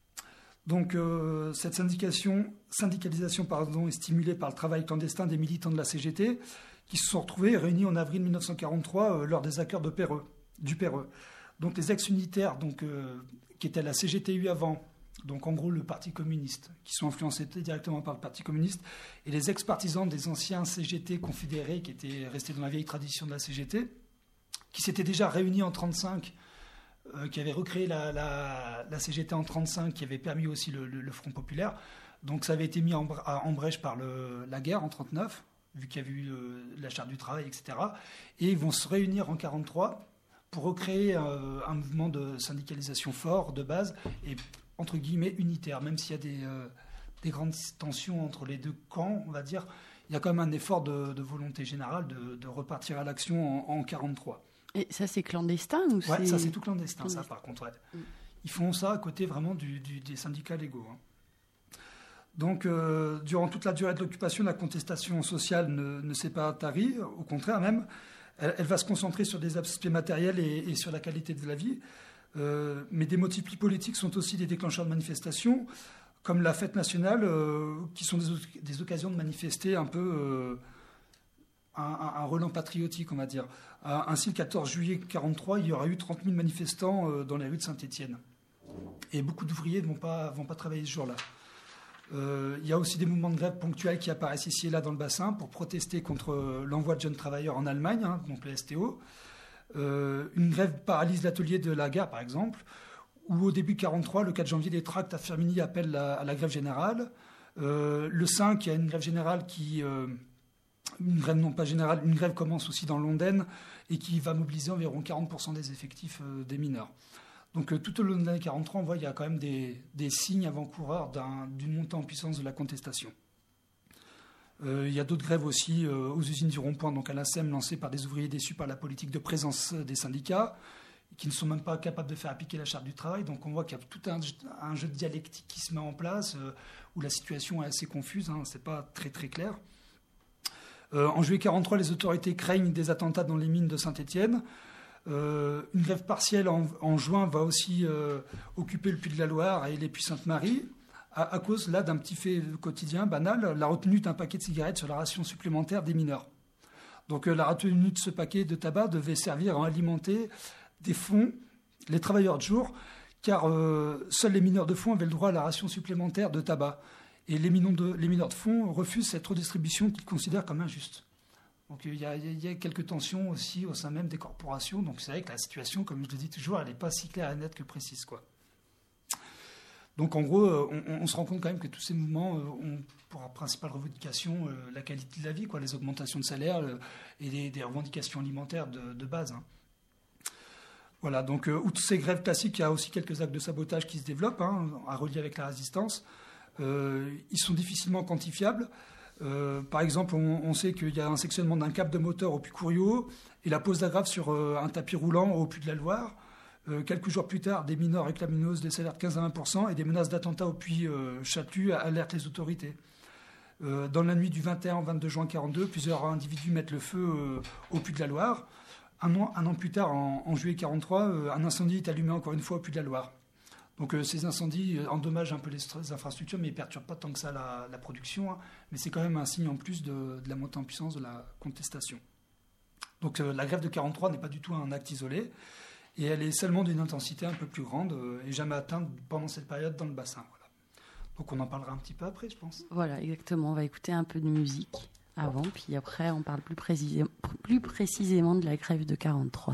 Donc euh, cette syndicalisation pardon, est stimulée par le travail clandestin des militants de la C G T qui se sont retrouvés réunis en avril mille neuf cent quarante-trois euh, lors des accords de Perreux, du Perreux. Donc les ex-unitaires donc, euh, qui étaient à la C G T U avant donc en gros le Parti communiste, qui sont influencés directement par le Parti communiste, et les ex-partisans des anciens C G T confédérés, qui étaient restés dans la vieille tradition de la C G T, qui s'étaient déjà réunis en trente-cinq, euh, qui avaient recréé la, la, la C G T en trente-cinq, qui avait permis aussi le, le, le Front populaire. Donc ça avait été mis en, en brèche par le, la guerre en trente-neuf, vu qu'il y avait eu le, la charte du travail, et cetera. Et ils vont se réunir en quarante-trois pour recréer euh, un mouvement de syndicalisation fort, de base, et entre guillemets unitaire. Même s'il y a des, euh, des grandes tensions entre les deux camps, on va dire, il y a quand même un effort de, de volonté générale de, de repartir à l'action en, en quarante-trois. Et ça, c'est clandestin ou ouais, c'est... ça, c'est tout clandestin, clandestin. Ça, par contre. Ouais. Mm. Ils font ça à côté vraiment du, du, des syndicats légaux. Hein. Donc, euh, durant toute la durée de l'occupation, la contestation sociale ne, ne s'est pas tarie. Au contraire, même, elle, elle va se concentrer sur des aspects matériels et, et sur la qualité de la vie. Euh, mais des motifs plus politiques sont aussi des déclencheurs de manifestations, comme la fête nationale, euh, qui sont des, des occasions de manifester un peu euh, un, un, un relent patriotique, on va dire. Euh, ainsi, le quatorze juillet quarante-trois, il y aura eu trente mille manifestants euh, dans les rues de Saint-Étienne. Et beaucoup d'ouvriers ne vont pas, vont pas travailler ce jour-là. Euh, il y a aussi des mouvements de grève ponctuels qui apparaissent ici et là dans le bassin pour protester contre l'envoi de jeunes travailleurs en Allemagne, hein, donc le S T O. Euh, une grève paralyse l'atelier de la gare, par exemple, où au début de quarante-trois, le quatre janvier, les tracts à Firminy appellent la, à la grève générale. Euh, le cinq, il y a une grève générale qui... Euh, une grève non pas générale, une grève commence aussi dans l'Ondaine et qui va mobiliser environ quarante pour cent des effectifs euh, des mineurs. Donc euh, tout au long de l'année quarante-trois, on voit qu'il y a quand même des, des signes avant-coureurs d'un, d'une montée en puissance de la contestation. Euh, il y a d'autres grèves aussi euh, aux usines du Rond-Point, donc à la S E M, lancées par des ouvriers déçus par la politique de présence des syndicats, qui ne sont même pas capables de faire appliquer la charte du travail. Donc on voit qu'il y a tout un, un jeu de dialectique qui se met en place, euh, où la situation est assez confuse, hein, c'est pas très très clair. Euh, en juillet quarante-trois, les autorités craignent des attentats dans les mines de Saint-Étienne. Euh, une grève partielle en, en juin va aussi euh, occuper le Puy-de-la-Loire et les Puy-Sainte-Marie, à, à cause là d'un petit fait quotidien banal, la retenue d'un paquet de cigarettes sur la ration supplémentaire des mineurs. Donc euh, la retenue de ce paquet de tabac devait servir à alimenter des fonds, les travailleurs de jour, car euh, seuls les mineurs de fonds avaient le droit à la ration supplémentaire de tabac. Et les mineurs de, les mineurs de fonds refusent cette redistribution qu'ils considèrent comme injuste. Donc il y, y, y a quelques tensions aussi au sein même des corporations. Donc c'est vrai que la situation, comme je le dis toujours, elle n'est pas si claire et nette que précise, quoi. Donc en gros, on, on se rend compte quand même que tous ces mouvements ont pour principale revendication euh, la qualité de la vie, quoi, les augmentations de salaire euh, et des, des revendications alimentaires de, de base. Hein. Voilà, donc euh, outre ces grèves classiques, il y a aussi quelques actes de sabotage qui se développent, hein, à relier avec la résistance. Euh, ils sont difficilement quantifiables. Euh, par exemple, on, on sait qu'il y a un sectionnement d'un câble de moteur au Puy-Couriot et la pose d'aggrave sur euh, un tapis roulant au Puy-de-la-Loire. Euh, quelques jours plus tard, des mineurs réclament une hausse des salaires de quinze à vingt pour cent et des menaces d'attentat au Puy-Châtelus alertent les autorités. Euh, dans la nuit du vingt et un au vingt-deux juin quarante-deux, plusieurs individus mettent le feu euh, au Puy-de-la-Loire. Un an, un an plus tard, en, en juillet quarante-trois, euh, un incendie est allumé encore une fois au Puy-de-la-Loire. Donc euh, ces incendies euh, endommagent un peu les, les infrastructures, mais ils ne perturbent pas tant que ça la, la production. Hein, mais c'est quand même un signe en plus de, de la montée en puissance de la contestation. Donc euh, la grève de quarante-trois n'est pas du tout un acte isolé, et elle est seulement d'une intensité un peu plus grande euh, et jamais atteinte pendant cette période dans le bassin. Voilà. Donc on en parlera un petit peu après, je pense. Voilà, exactement. On va écouter un peu de musique avant, puis après on parle plus, précisément, plus précisément de la grève de quarante-trois.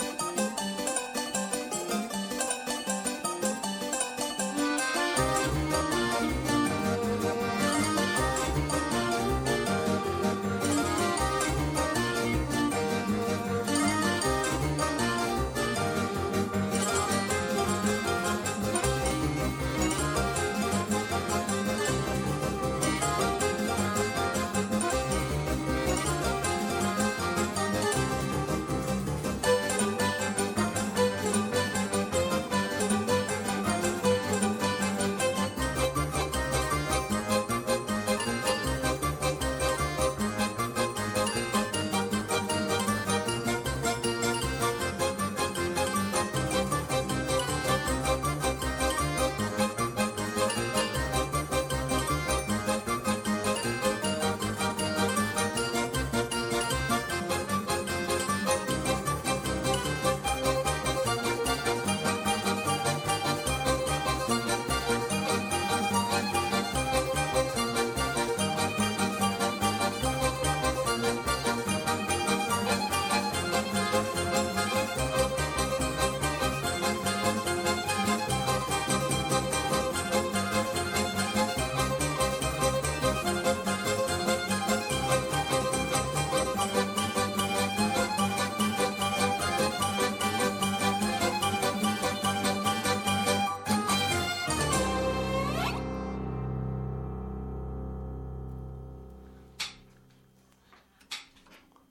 We'll be right back.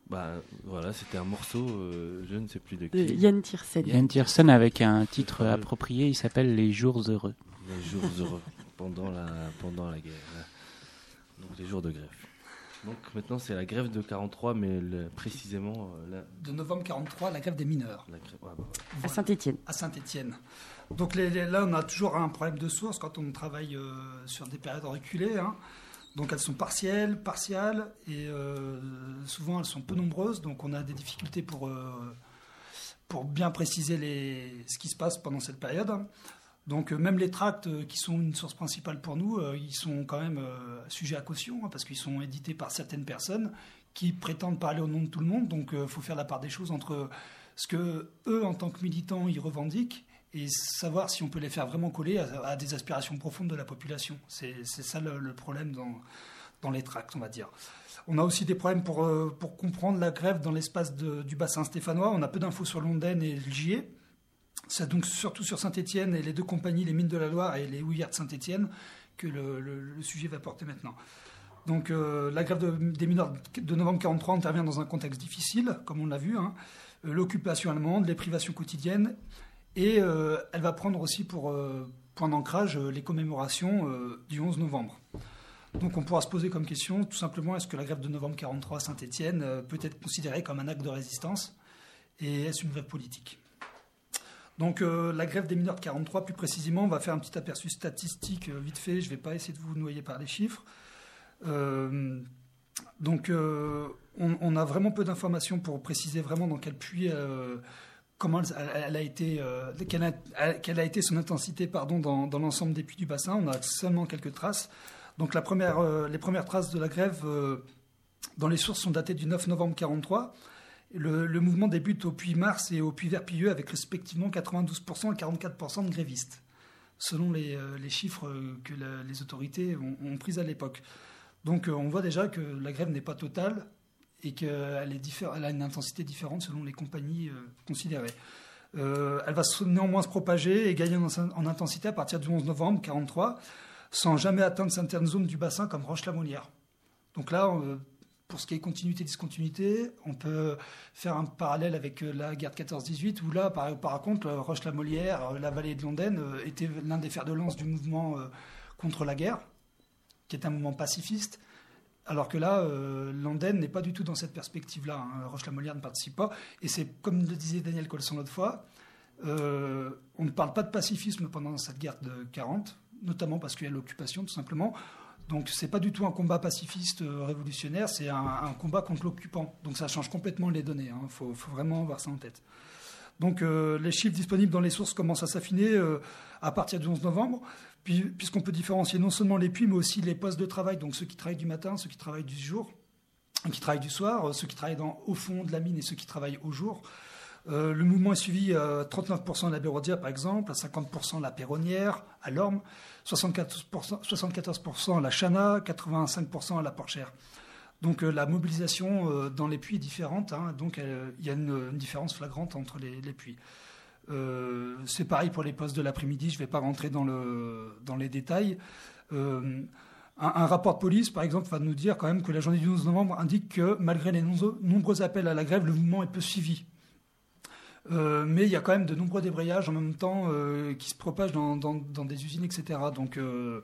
Bah voilà, c'était un morceau, euh, je ne sais plus de De qui. Yann Tiersen. Yann Tiersen avec un titre approprié, il s'appelle Les Jours Heureux. Les jours heureux pendant la, pendant la guerre. Donc les jours de grève. Donc maintenant c'est la grève de quarante-trois, mais le, précisément... Euh, la... De novembre quarante-trois, la grève des mineurs. La grève, ouais, bah, ouais. À Saint-Étienne. À Saint-Étienne. Donc les, les, là, on a toujours un problème de source quand on travaille euh, sur des périodes reculées. Hein. Donc elles sont partielles, partiales, et euh, souvent elles sont peu nombreuses. Donc on a des difficultés pour, euh, pour bien préciser les, ce qui se passe pendant cette période. Donc euh, même les tracts euh, qui sont une source principale pour nous, euh, ils sont quand même euh, sujets à caution, hein, parce qu'ils sont édités par certaines personnes qui prétendent parler au nom de tout le monde. Donc il euh, faut faire la part des choses entre ce que eux, en tant que militants, ils revendiquent, et savoir si on peut les faire vraiment coller à, à des aspirations profondes de la population. C'est, c'est ça le, le problème dans, dans les tracts, on va dire. On a aussi des problèmes pour, euh, pour comprendre la grève dans l'espace de, du bassin stéphanois. On a peu d'infos sur Londaine et le Gier. C'est donc surtout sur Saint-Étienne et les deux compagnies, les Mines de la Loire et les Houillères de Saint-Étienne, que le, le, le sujet va porter maintenant. Donc euh, la grève de, des mineurs de novembre quarante-trois intervient dans un contexte difficile, comme on l'a vu, hein. Euh, l'occupation allemande, les privations quotidiennes, et euh, elle va prendre aussi pour euh, point d'ancrage euh, les commémorations euh, du onze novembre. Donc on pourra se poser comme question, tout simplement, est-ce que la grève de novembre quarante-trois à Saint-Étienne euh, peut être considérée comme un acte de résistance, et est-ce une grève politique ? Donc euh, la grève des mineurs de quarante-trois, plus précisément, on va faire un petit aperçu statistique euh, vite fait, je ne vais pas essayer de vous noyer par les chiffres. Euh, donc euh, on, on a vraiment peu d'informations pour préciser vraiment dans quel puits, euh, comment elle, elle a été, euh, quelle, a, quelle a été son intensité pardon, dans, dans l'ensemble des puits du bassin. On a seulement quelques traces. Donc la première, euh, les premières traces de la grève euh, dans les sources sont datées du neuf novembre quarante-trois. Le, le mouvement débute au puits Mars et au puits Verpilleux avec respectivement quatre-vingt-douze pour cent et quarante-quatre pour cent de grévistes, selon les, euh, les chiffres que la, les autorités ont, ont pris à l'époque. Donc euh, on voit déjà que la grève n'est pas totale et qu'elle est diffé- elle a une intensité différente selon les compagnies euh, considérées. Euh, elle va néanmoins se propager et gagner en, en intensité à partir du onze novembre quarante-trois, sans jamais atteindre certaines zones du bassin comme Roche-la-Molière. Donc là, euh, pour ce qui est continuité-discontinuité, on peut faire un parallèle avec la guerre de quatorze dix-huit, où là, par, par contre, Roche-la-Molière, la vallée de Londaine, euh, était l'un des fers de lance du mouvement euh, contre la guerre, qui est un mouvement pacifiste, alors que là, euh, Londaine n'est pas du tout dans cette perspective-là. Hein. Roche-la-Molière ne participe pas, et c'est comme le disait Daniel Colson l'autre fois, euh, on ne parle pas de pacifisme pendant cette guerre de quarante, notamment parce qu'il y a l'occupation, tout simplement. Donc c'est pas du tout un combat pacifiste euh, révolutionnaire, c'est un, un combat contre l'occupant. Donc ça change complètement les données, il hein. faut, faut vraiment avoir ça en tête. Donc euh, les chiffres disponibles dans les sources commencent à s'affiner euh, à partir du onze novembre, puis, puisqu'on peut différencier non seulement les puits, mais aussi les postes de travail, donc ceux qui travaillent du matin, ceux qui travaillent du jour, qui travaillent du soir, ceux qui travaillent dans, au fond de la mine et ceux qui travaillent au jour. Euh, le mouvement est suivi à trente-neuf pour cent à la Béraudière, par exemple, à cinquante pour cent à la Perronnière, à l'Orme, soixante-quatorze pour cent, soixante-quatorze pour cent à la Chana, quatre-vingt-cinq pour cent à la Porchère. Donc euh, la mobilisation euh, dans les puits est différente, hein, donc il euh, y a une, une différence flagrante entre les, les puits. Euh, c'est pareil pour les postes de l'après-midi, je ne vais pas rentrer dans, le, dans les détails. Euh, un, un rapport de police, par exemple, va nous dire quand même que la journée du onze novembre indique que malgré les nombreux, nombreux appels à la grève, le mouvement est peu suivi. Euh, mais il y a quand même de nombreux débrayages en même temps euh, qui se propagent dans, dans, dans des usines, et cetera. Donc euh,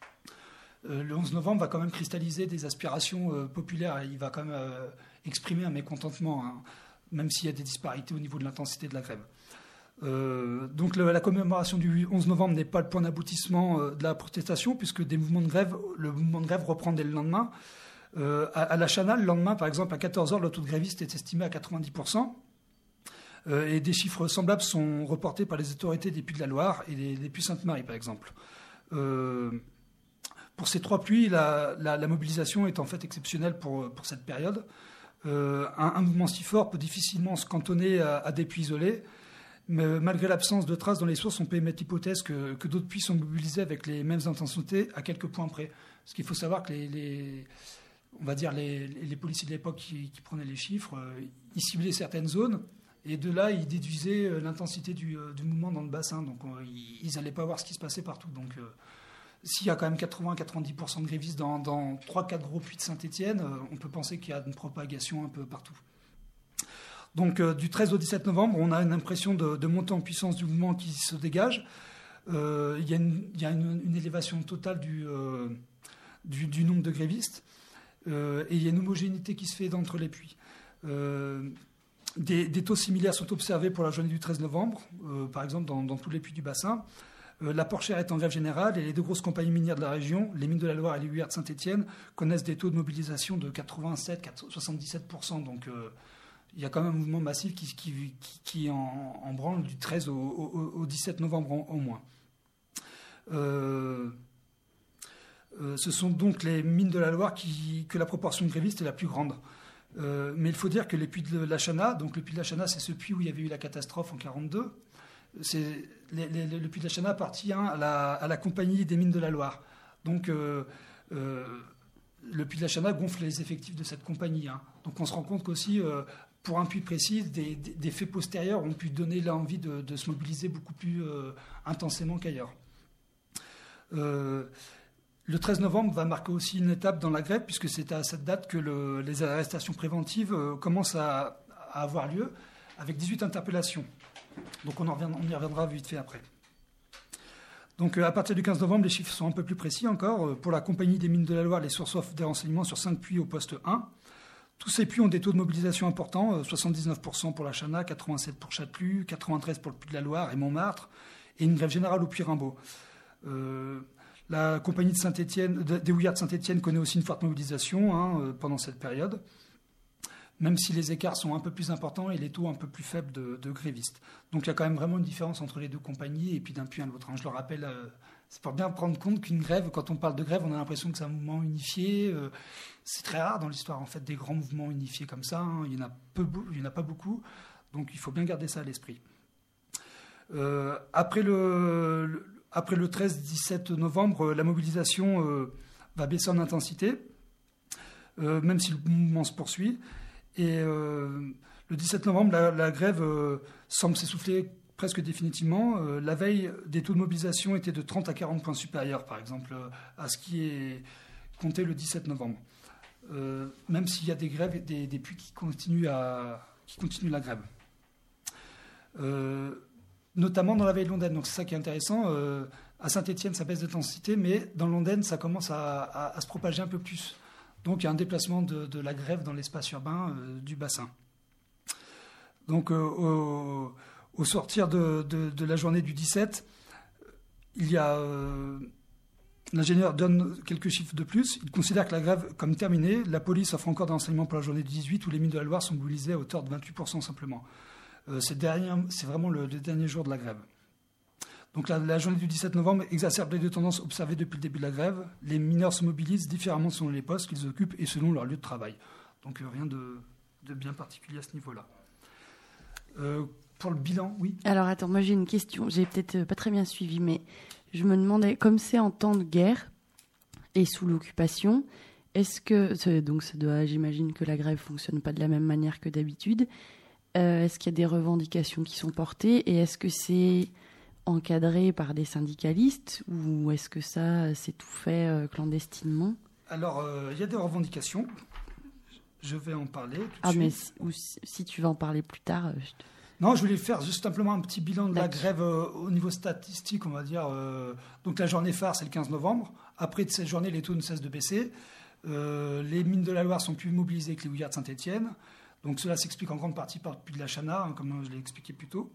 euh, le onze novembre va quand même cristalliser des aspirations euh, populaires. Il va quand même euh, exprimer un mécontentement, hein, même s'il y a des disparités au niveau de l'intensité de la grève. Euh, donc le, la commémoration du onze novembre n'est pas le point d'aboutissement euh, de la protestation, puisque des mouvements de grève, le mouvement de grève reprend dès le lendemain. Euh, à, à la Chana, le lendemain, par exemple, à quatorze heures, le taux de grévistes est estimé à quatre-vingt-dix pour cent. Euh, et des chiffres semblables sont reportés par les autorités des Puys de la Loire et des, des Puys Sainte-Marie, par exemple. Euh, pour ces trois puits, la, la, la mobilisation est en fait exceptionnelle pour, pour cette période. Euh, un, un mouvement si fort peut difficilement se cantonner à, à des puits isolés, mais malgré l'absence de traces dans les sources, on peut émettre l'hypothèse que, que d'autres puits sont mobilisés avec les mêmes intensités à quelques points près. Parce qu'il faut savoir que les, les, on va dire les, les policiers de l'époque qui, qui prenaient les chiffres, euh, ils ciblaient certaines zones. Et de là, ils déduisaient l'intensité du, du mouvement dans le bassin. Donc, euh, ils n'allaient pas voir ce qui se passait partout. Donc, euh, s'il y a quand même quatre-vingts à quatre-vingt-dix pour cent de grévistes dans, dans trois quatre gros puits de Saint-Étienne, euh, on peut penser qu'il y a une propagation un peu partout. Donc euh, du treize au dix-sept novembre, on a une impression de, de montée en puissance du mouvement qui se dégage. Euh, il y a, une, il y a une, une élévation totale du, euh, du, du nombre de grévistes euh, et il y a une homogénéité qui se fait entre les puits. Euh, des, des taux similaires sont observés pour la journée du treize novembre, euh, par exemple dans, dans tous les puits du bassin. Euh, la Porchère est en grève générale et les deux grosses compagnies minières de la région, les Mines de la Loire et les Houillères de Saint-Étienne, connaissent des taux de mobilisation de quatre-vingt-sept à soixante-dix-sept pour cent. Donc euh, il y a quand même un mouvement massif qui, qui, qui, qui en, en branle du treize au, au, au dix-sept novembre au, au moins. Euh, euh, ce sont donc les Mines de la Loire qui, que la proportion de grévistes est la plus grande. Euh, mais il faut dire que les puits de la Chana, donc le puits de la Chana, c'est ce puits où il y avait eu la catastrophe en quarante-deux. C'est, les, les, le puits de la Chana appartient à la, à la compagnie des Mines de la Loire. Donc euh, euh, le puits de la Chana gonfle les effectifs de cette compagnie. Hein. Donc on se rend compte qu'aussi, euh, pour un puits précis, des, des, des faits postérieurs ont pu donner l'envie de, de se mobiliser beaucoup plus euh, intensément qu'ailleurs. Euh, le treize novembre va marquer aussi une étape dans la grève, puisque c'est à cette date que le, les arrestations préventives euh, commencent à, à avoir lieu, avec dix-huit interpellations. Donc on, en revient, on y reviendra vite fait après. Donc euh, à partir du quinze novembre, les chiffres sont un peu plus précis encore. Pour la compagnie des Mines de la Loire, les sources offrent des renseignements sur cinq puits au poste un. Tous ces puits ont des taux de mobilisation importants, euh, soixante-dix-neuf pour cent pour la Chana, quatre-vingt-sept pour cent pour Chatelus, quatre-vingt-treize pour cent pour le puits de la Loire et Montmartre, et une grève générale au puits Rimbaud. Euh, la compagnie de Saint-Étienne, de, des Houillères de Saint-Étienne connaît aussi une forte mobilisation hein, euh, pendant cette période, même si les écarts sont un peu plus importants et les taux un peu plus faibles de, de grévistes. Donc il y a quand même vraiment une différence entre les deux compagnies et puis d'un puits à l'autre. Hein. Je le rappelle, euh, c'est pour bien prendre compte qu'une grève, quand on parle de grève, on a l'impression que c'est un mouvement unifié. Euh, c'est très rare dans l'histoire en fait des grands mouvements unifiés comme ça. Hein. Il y en a peu, il y en a pas beaucoup, donc il faut bien garder ça à l'esprit. Euh, après le, le Après le treize dix-sept novembre, la mobilisation euh, va baisser en intensité, euh, même si le mouvement se poursuit. Et euh, le dix-sept novembre, la, la grève euh, semble s'essouffler presque définitivement. Euh, la veille, des taux de mobilisation étaient de trente à quarante points supérieurs, par exemple, à ce qui est compté le dix-sept novembre. Euh, même s'il y a des grèves et des, des puits qui continuent, à, qui continuent la grève. Euh, notamment dans la vallée de l'Ondaine. Donc c'est ça qui est intéressant. Euh, à Saint-Étienne, ça baisse d'intensité, mais dans l'Ondaine, ça commence à, à, à se propager un peu plus. Donc il y a un déplacement de, de la grève dans l'espace urbain euh, du bassin. Donc euh, au, au sortir de, de, de la journée du dix-sept, il y a euh, l'ingénieur donne quelques chiffres de plus. Il considère que la grève comme terminée. La police offre encore des renseignements pour la journée du dix-huit, où les Mines de la Loire sont mobilisées à hauteur de vingt-huit pour cent simplement. Euh, c'est, dernier, c'est vraiment le, le dernier jour de la grève. Donc la, la journée du dix-sept novembre exacerbe les deux tendances observées depuis le début de la grève. Les mineurs se mobilisent différemment selon les postes qu'ils occupent et selon leur lieu de travail. Donc euh, rien de, de bien particulier à ce niveau-là. Euh, pour le bilan, oui. Alors attends, moi j'ai une question. J'ai peut-être pas très bien suivi, mais je me demandais, comme c'est en temps de guerre et sous l'occupation, est-ce que, donc ça doit, j'imagine que la grève fonctionne pas de la même manière que d'habitude. Euh, est-ce qu'il y a des revendications qui sont portées et est-ce que c'est encadré par des syndicalistes ou est-ce que ça c'est tout fait euh, clandestinement? Alors il euh, y a des revendications. Je vais en parler tout de ah, suite. Mais si, ou si, si tu vas en parler plus tard. Je te... Non, je voulais faire juste simplement un petit bilan de la grève euh, au niveau statistique, on va dire. Euh, donc la journée phare, c'est le quinze novembre. Après de cette journée, les taux ne cessent de baisser. Euh, les Mines de la Loire sont plus mobilisées que les Houillères de Saint-Étienne. Donc cela s'explique en grande partie par le puits de la Chana, hein, comme je l'ai expliqué plus tôt.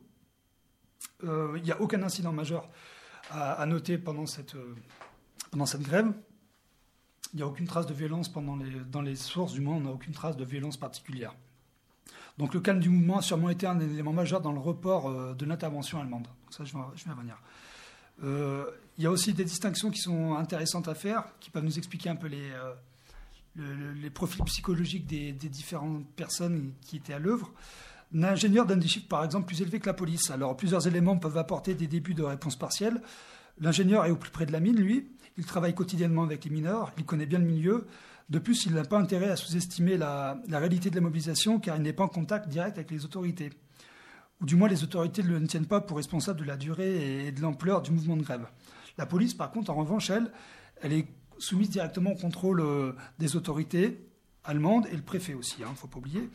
Il euh, n'y a aucun incident majeur à, à noter pendant cette, euh, pendant cette grève. Il n'y a aucune trace de violence pendant les, dans les sources, du moins on n'a aucune trace de violence particulière. Donc le calme du mouvement a sûrement été un élément majeur dans le report euh, de l'intervention allemande. Donc ça, je vais, je vais y revenir. Euh, il y a aussi des distinctions qui sont intéressantes à faire, qui peuvent nous expliquer un peu les, euh, le, les profils psychologiques des, des différentes personnes qui étaient à l'œuvre. L'ingénieur donne des chiffres, par exemple, plus élevés que la police. Alors, plusieurs éléments peuvent apporter des débuts de réponse partielle. L'ingénieur est au plus près de la mine, lui. Il travaille quotidiennement avec les mineurs. Il connaît bien le milieu. De plus, il n'a pas intérêt à sous-estimer la, la réalité de la mobilisation, car il n'est pas en contact direct avec les autorités. Ou du moins, les autorités ne le tiennent pas pour responsable de la durée et de l'ampleur du mouvement de grève. La police, par contre, en revanche, elle, elle est soumise directement au contrôle euh, des autorités allemandes et le préfet aussi, il hein, ne faut pas oublier.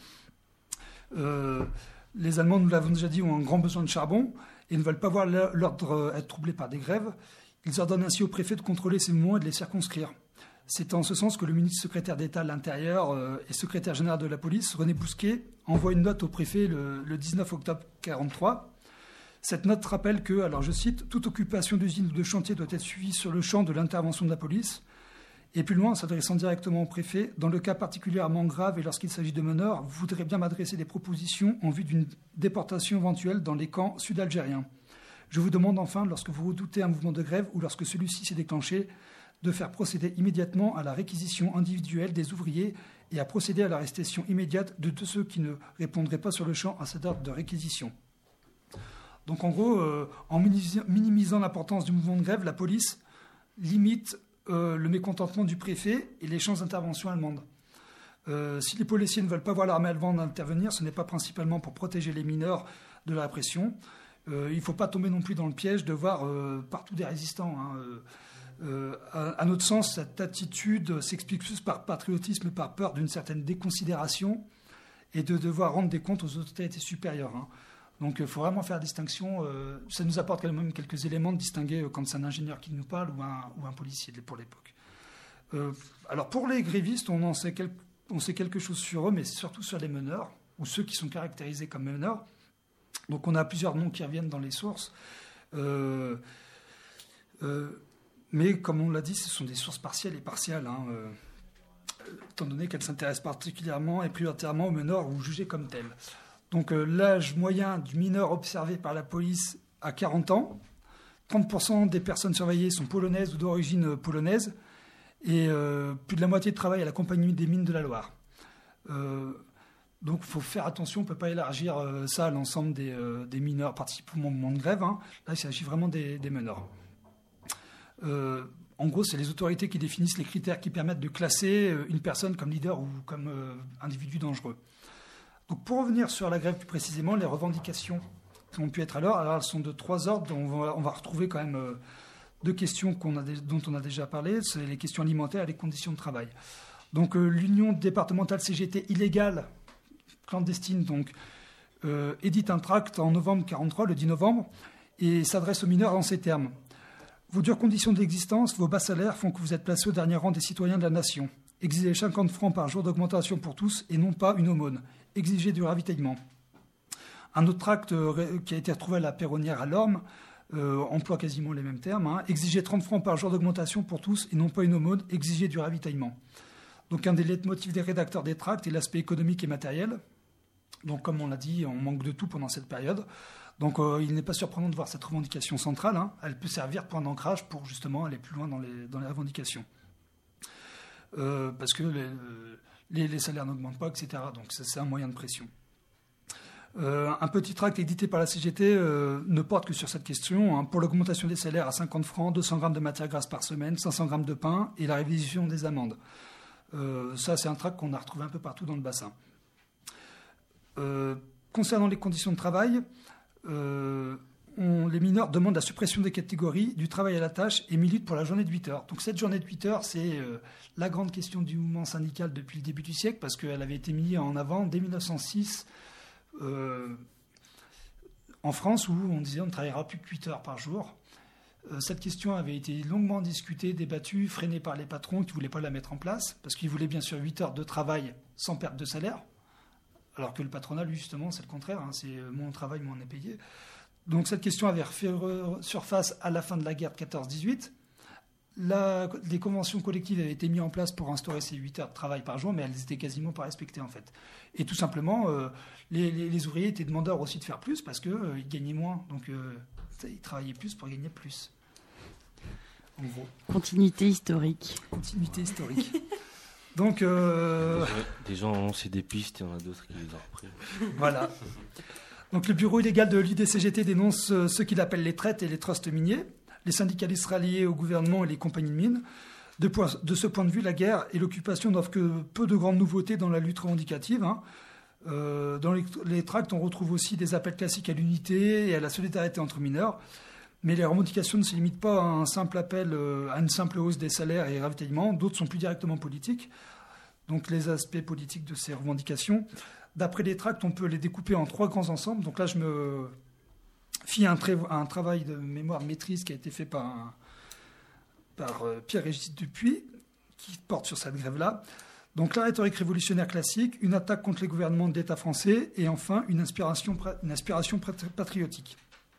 Euh, les Allemands, nous l'avons déjà dit, ont un grand besoin de charbon et ne veulent pas voir l'ordre être troublé par des grèves. Ils ordonnent ainsi au préfet de contrôler ces mouvements et de les circonscrire. C'est en ce sens que le ministre secrétaire d'État à l'Intérieur euh, et secrétaire général de la police, René Bousquet, envoie une note au préfet le, le dix-neuf octobre mille neuf cent quarante-trois. Cette note rappelle que, alors je cite, « Toute occupation d'usine ou de chantier doit être suivie sur le champ de l'intervention de la police ». Et plus loin, en s'adressant directement au préfet, « Dans le cas particulièrement grave et lorsqu'il s'agit de meneurs, vous voudrez bien m'adresser des propositions en vue d'une déportation éventuelle dans les camps sud-algériens. Je vous demande enfin, lorsque vous redoutez un mouvement de grève ou lorsque celui-ci s'est déclenché, de faire procéder immédiatement à la réquisition individuelle des ouvriers et à procéder à l'arrestation immédiate de tous ceux qui ne répondraient pas sur le champ à cet ordre de réquisition. » Donc en gros, euh, en minimisant l'importance du mouvement de grève, la police limite euh, le mécontentement du préfet et les chances d'intervention allemandes. Euh, si les policiers ne veulent pas voir l'armée allemande intervenir, ce n'est pas principalement pour protéger les mineurs de la répression. Euh, il ne faut pas tomber non plus dans le piège de voir euh, partout des résistants. Hein. Euh, à, à notre sens, cette attitude s'explique plus par patriotisme et par peur d'une certaine déconsidération et de devoir rendre des comptes aux autorités supérieures. Hein. Donc il faut vraiment faire la distinction. Euh, ça nous apporte quand même quelques éléments de distinguer euh, quand c'est un ingénieur qui nous parle ou un, ou un policier pour l'époque. Euh, alors pour les grévistes, on en sait, quel, on sait quelque chose sur eux, mais surtout sur les meneurs, ou ceux qui sont caractérisés comme meneurs. Donc on a plusieurs noms qui reviennent dans les sources. Euh, euh, mais comme on l'a dit, ce sont des sources partielles et partiales, hein, euh, étant donné qu'elles s'intéressent particulièrement et prioritairement aux meneurs ou jugés comme tels. Donc euh, l'âge moyen du mineur observé par la police à quarante ans. trente pour cent des personnes surveillées sont polonaises ou d'origine polonaise. Et euh, plus de la moitié de travail à la Compagnie des mines de la Loire. Euh, donc il faut faire attention, on ne peut pas élargir euh, ça à l'ensemble des, euh, des mineurs participant au mouvement de grève. Hein. Là, il s'agit vraiment des, des meneurs. Euh, en gros, c'est les autorités qui définissent les critères qui permettent de classer une personne comme leader ou comme euh, individu dangereux. Donc pour revenir sur la grève plus précisément, les revendications qui ont pu être alors, alors elles sont de trois ordres. On va, on va retrouver quand même euh, deux questions qu'on a, dont on a déjà parlé, c'est les questions alimentaires et les conditions de travail. Donc euh, l'Union départementale C G T illégale, clandestine, donc, euh, édite un tract en novembre quarante-trois, le dix novembre, et s'adresse aux mineurs en ces termes. « Vos dures conditions d'existence, vos bas salaires font que vous êtes placés au dernier rang des citoyens de la nation. Exigez cinquante francs par jour d'augmentation pour tous et non pas une aumône. Exigez du ravitaillement. » Un autre tract euh, qui a été retrouvé à la Perronnière à Lorme euh, emploie quasiment les mêmes termes. Hein. Exigez trente francs par jour d'augmentation pour tous et non pas une aumône. Exigez du ravitaillement. Donc un des leitmotifs des rédacteurs des tracts est l'aspect économique et matériel. Donc comme on l'a dit, on manque de tout pendant cette période. Donc euh, il n'est pas surprenant de voir cette revendication centrale. Hein. Elle peut servir de point d'ancrage pour justement aller plus loin dans les, dans les revendications. Euh, parce que les, les, les salaires n'augmentent pas, et cetera. Donc ça, c'est un moyen de pression. Euh, un petit tract édité par la C G T euh, ne porte que sur cette question. Hein, pour l'augmentation des salaires à cinquante francs, deux cents grammes de matière grasse par semaine, cinq cents grammes de pain et la révision des amendes. Euh, ça, c'est un tract qu'on a retrouvé un peu partout dans le bassin. Euh, concernant les conditions de travail, euh, on, les mineurs demandent la suppression des catégories, du travail à la tâche et militent pour la journée de huit heures. Donc cette journée de huit heures, c'est euh, la grande question du mouvement syndical depuis le début du siècle, parce qu'elle avait été mise en avant dès mille neuf cent six euh, en France, où on disait on ne travaillera plus que huit heures par jour. Euh, cette question avait été longuement discutée, débattue, freinée par les patrons qui ne voulaient pas la mettre en place, parce qu'ils voulaient bien sûr huit heures de travail sans perte de salaire, alors que le patronat, lui, justement, c'est le contraire, hein, c'est moins on travaille, moins on est payé. Donc cette question avait refait surface à la fin de la guerre de quatorze dix-huit. La, les conventions collectives avaient été mises en place pour instaurer ces huit heures de travail par jour, mais elles étaient quasiment pas respectées, en fait. Et tout simplement, euh, les, les, les ouvriers étaient demandeurs aussi de faire plus, parce qu'ils euh, gagnaient moins, donc euh, ils travaillaient plus pour gagner plus. En gros. Continuité historique. Continuité historique. Donc, euh... des gens ont lancé des pistes et il y en a d'autres qui les ont repris. Voilà. Donc le bureau illégal de l'U D C G T dénonce ce qu'il appelle les traites et les trusts miniers. Les syndicalistes ralliés au gouvernement et les compagnies de mines. De, point, de ce point de vue, la guerre et l'occupation n'offrent que peu de grandes nouveautés dans la lutte revendicative. Hein. Euh, dans les, les tracts, on retrouve aussi des appels classiques à l'unité et à la solidarité entre mineurs. Mais les revendications ne se limitent pas à un simple appel euh, à une simple hausse des salaires et ravitaillement. D'autres sont plus directement politiques. Donc les aspects politiques de ces revendications. D'après les tracts, on peut les découper en trois grands ensembles. Donc là, je me fie à un, tra- à un travail de mémoire de maîtrise qui a été fait par, un, par euh, Pierre-Régis Dupuis, qui porte sur cette grève-là. Donc la rhétorique révolutionnaire classique, une attaque contre les gouvernements de l'État français, et enfin une inspiration, une aspiration patriotique.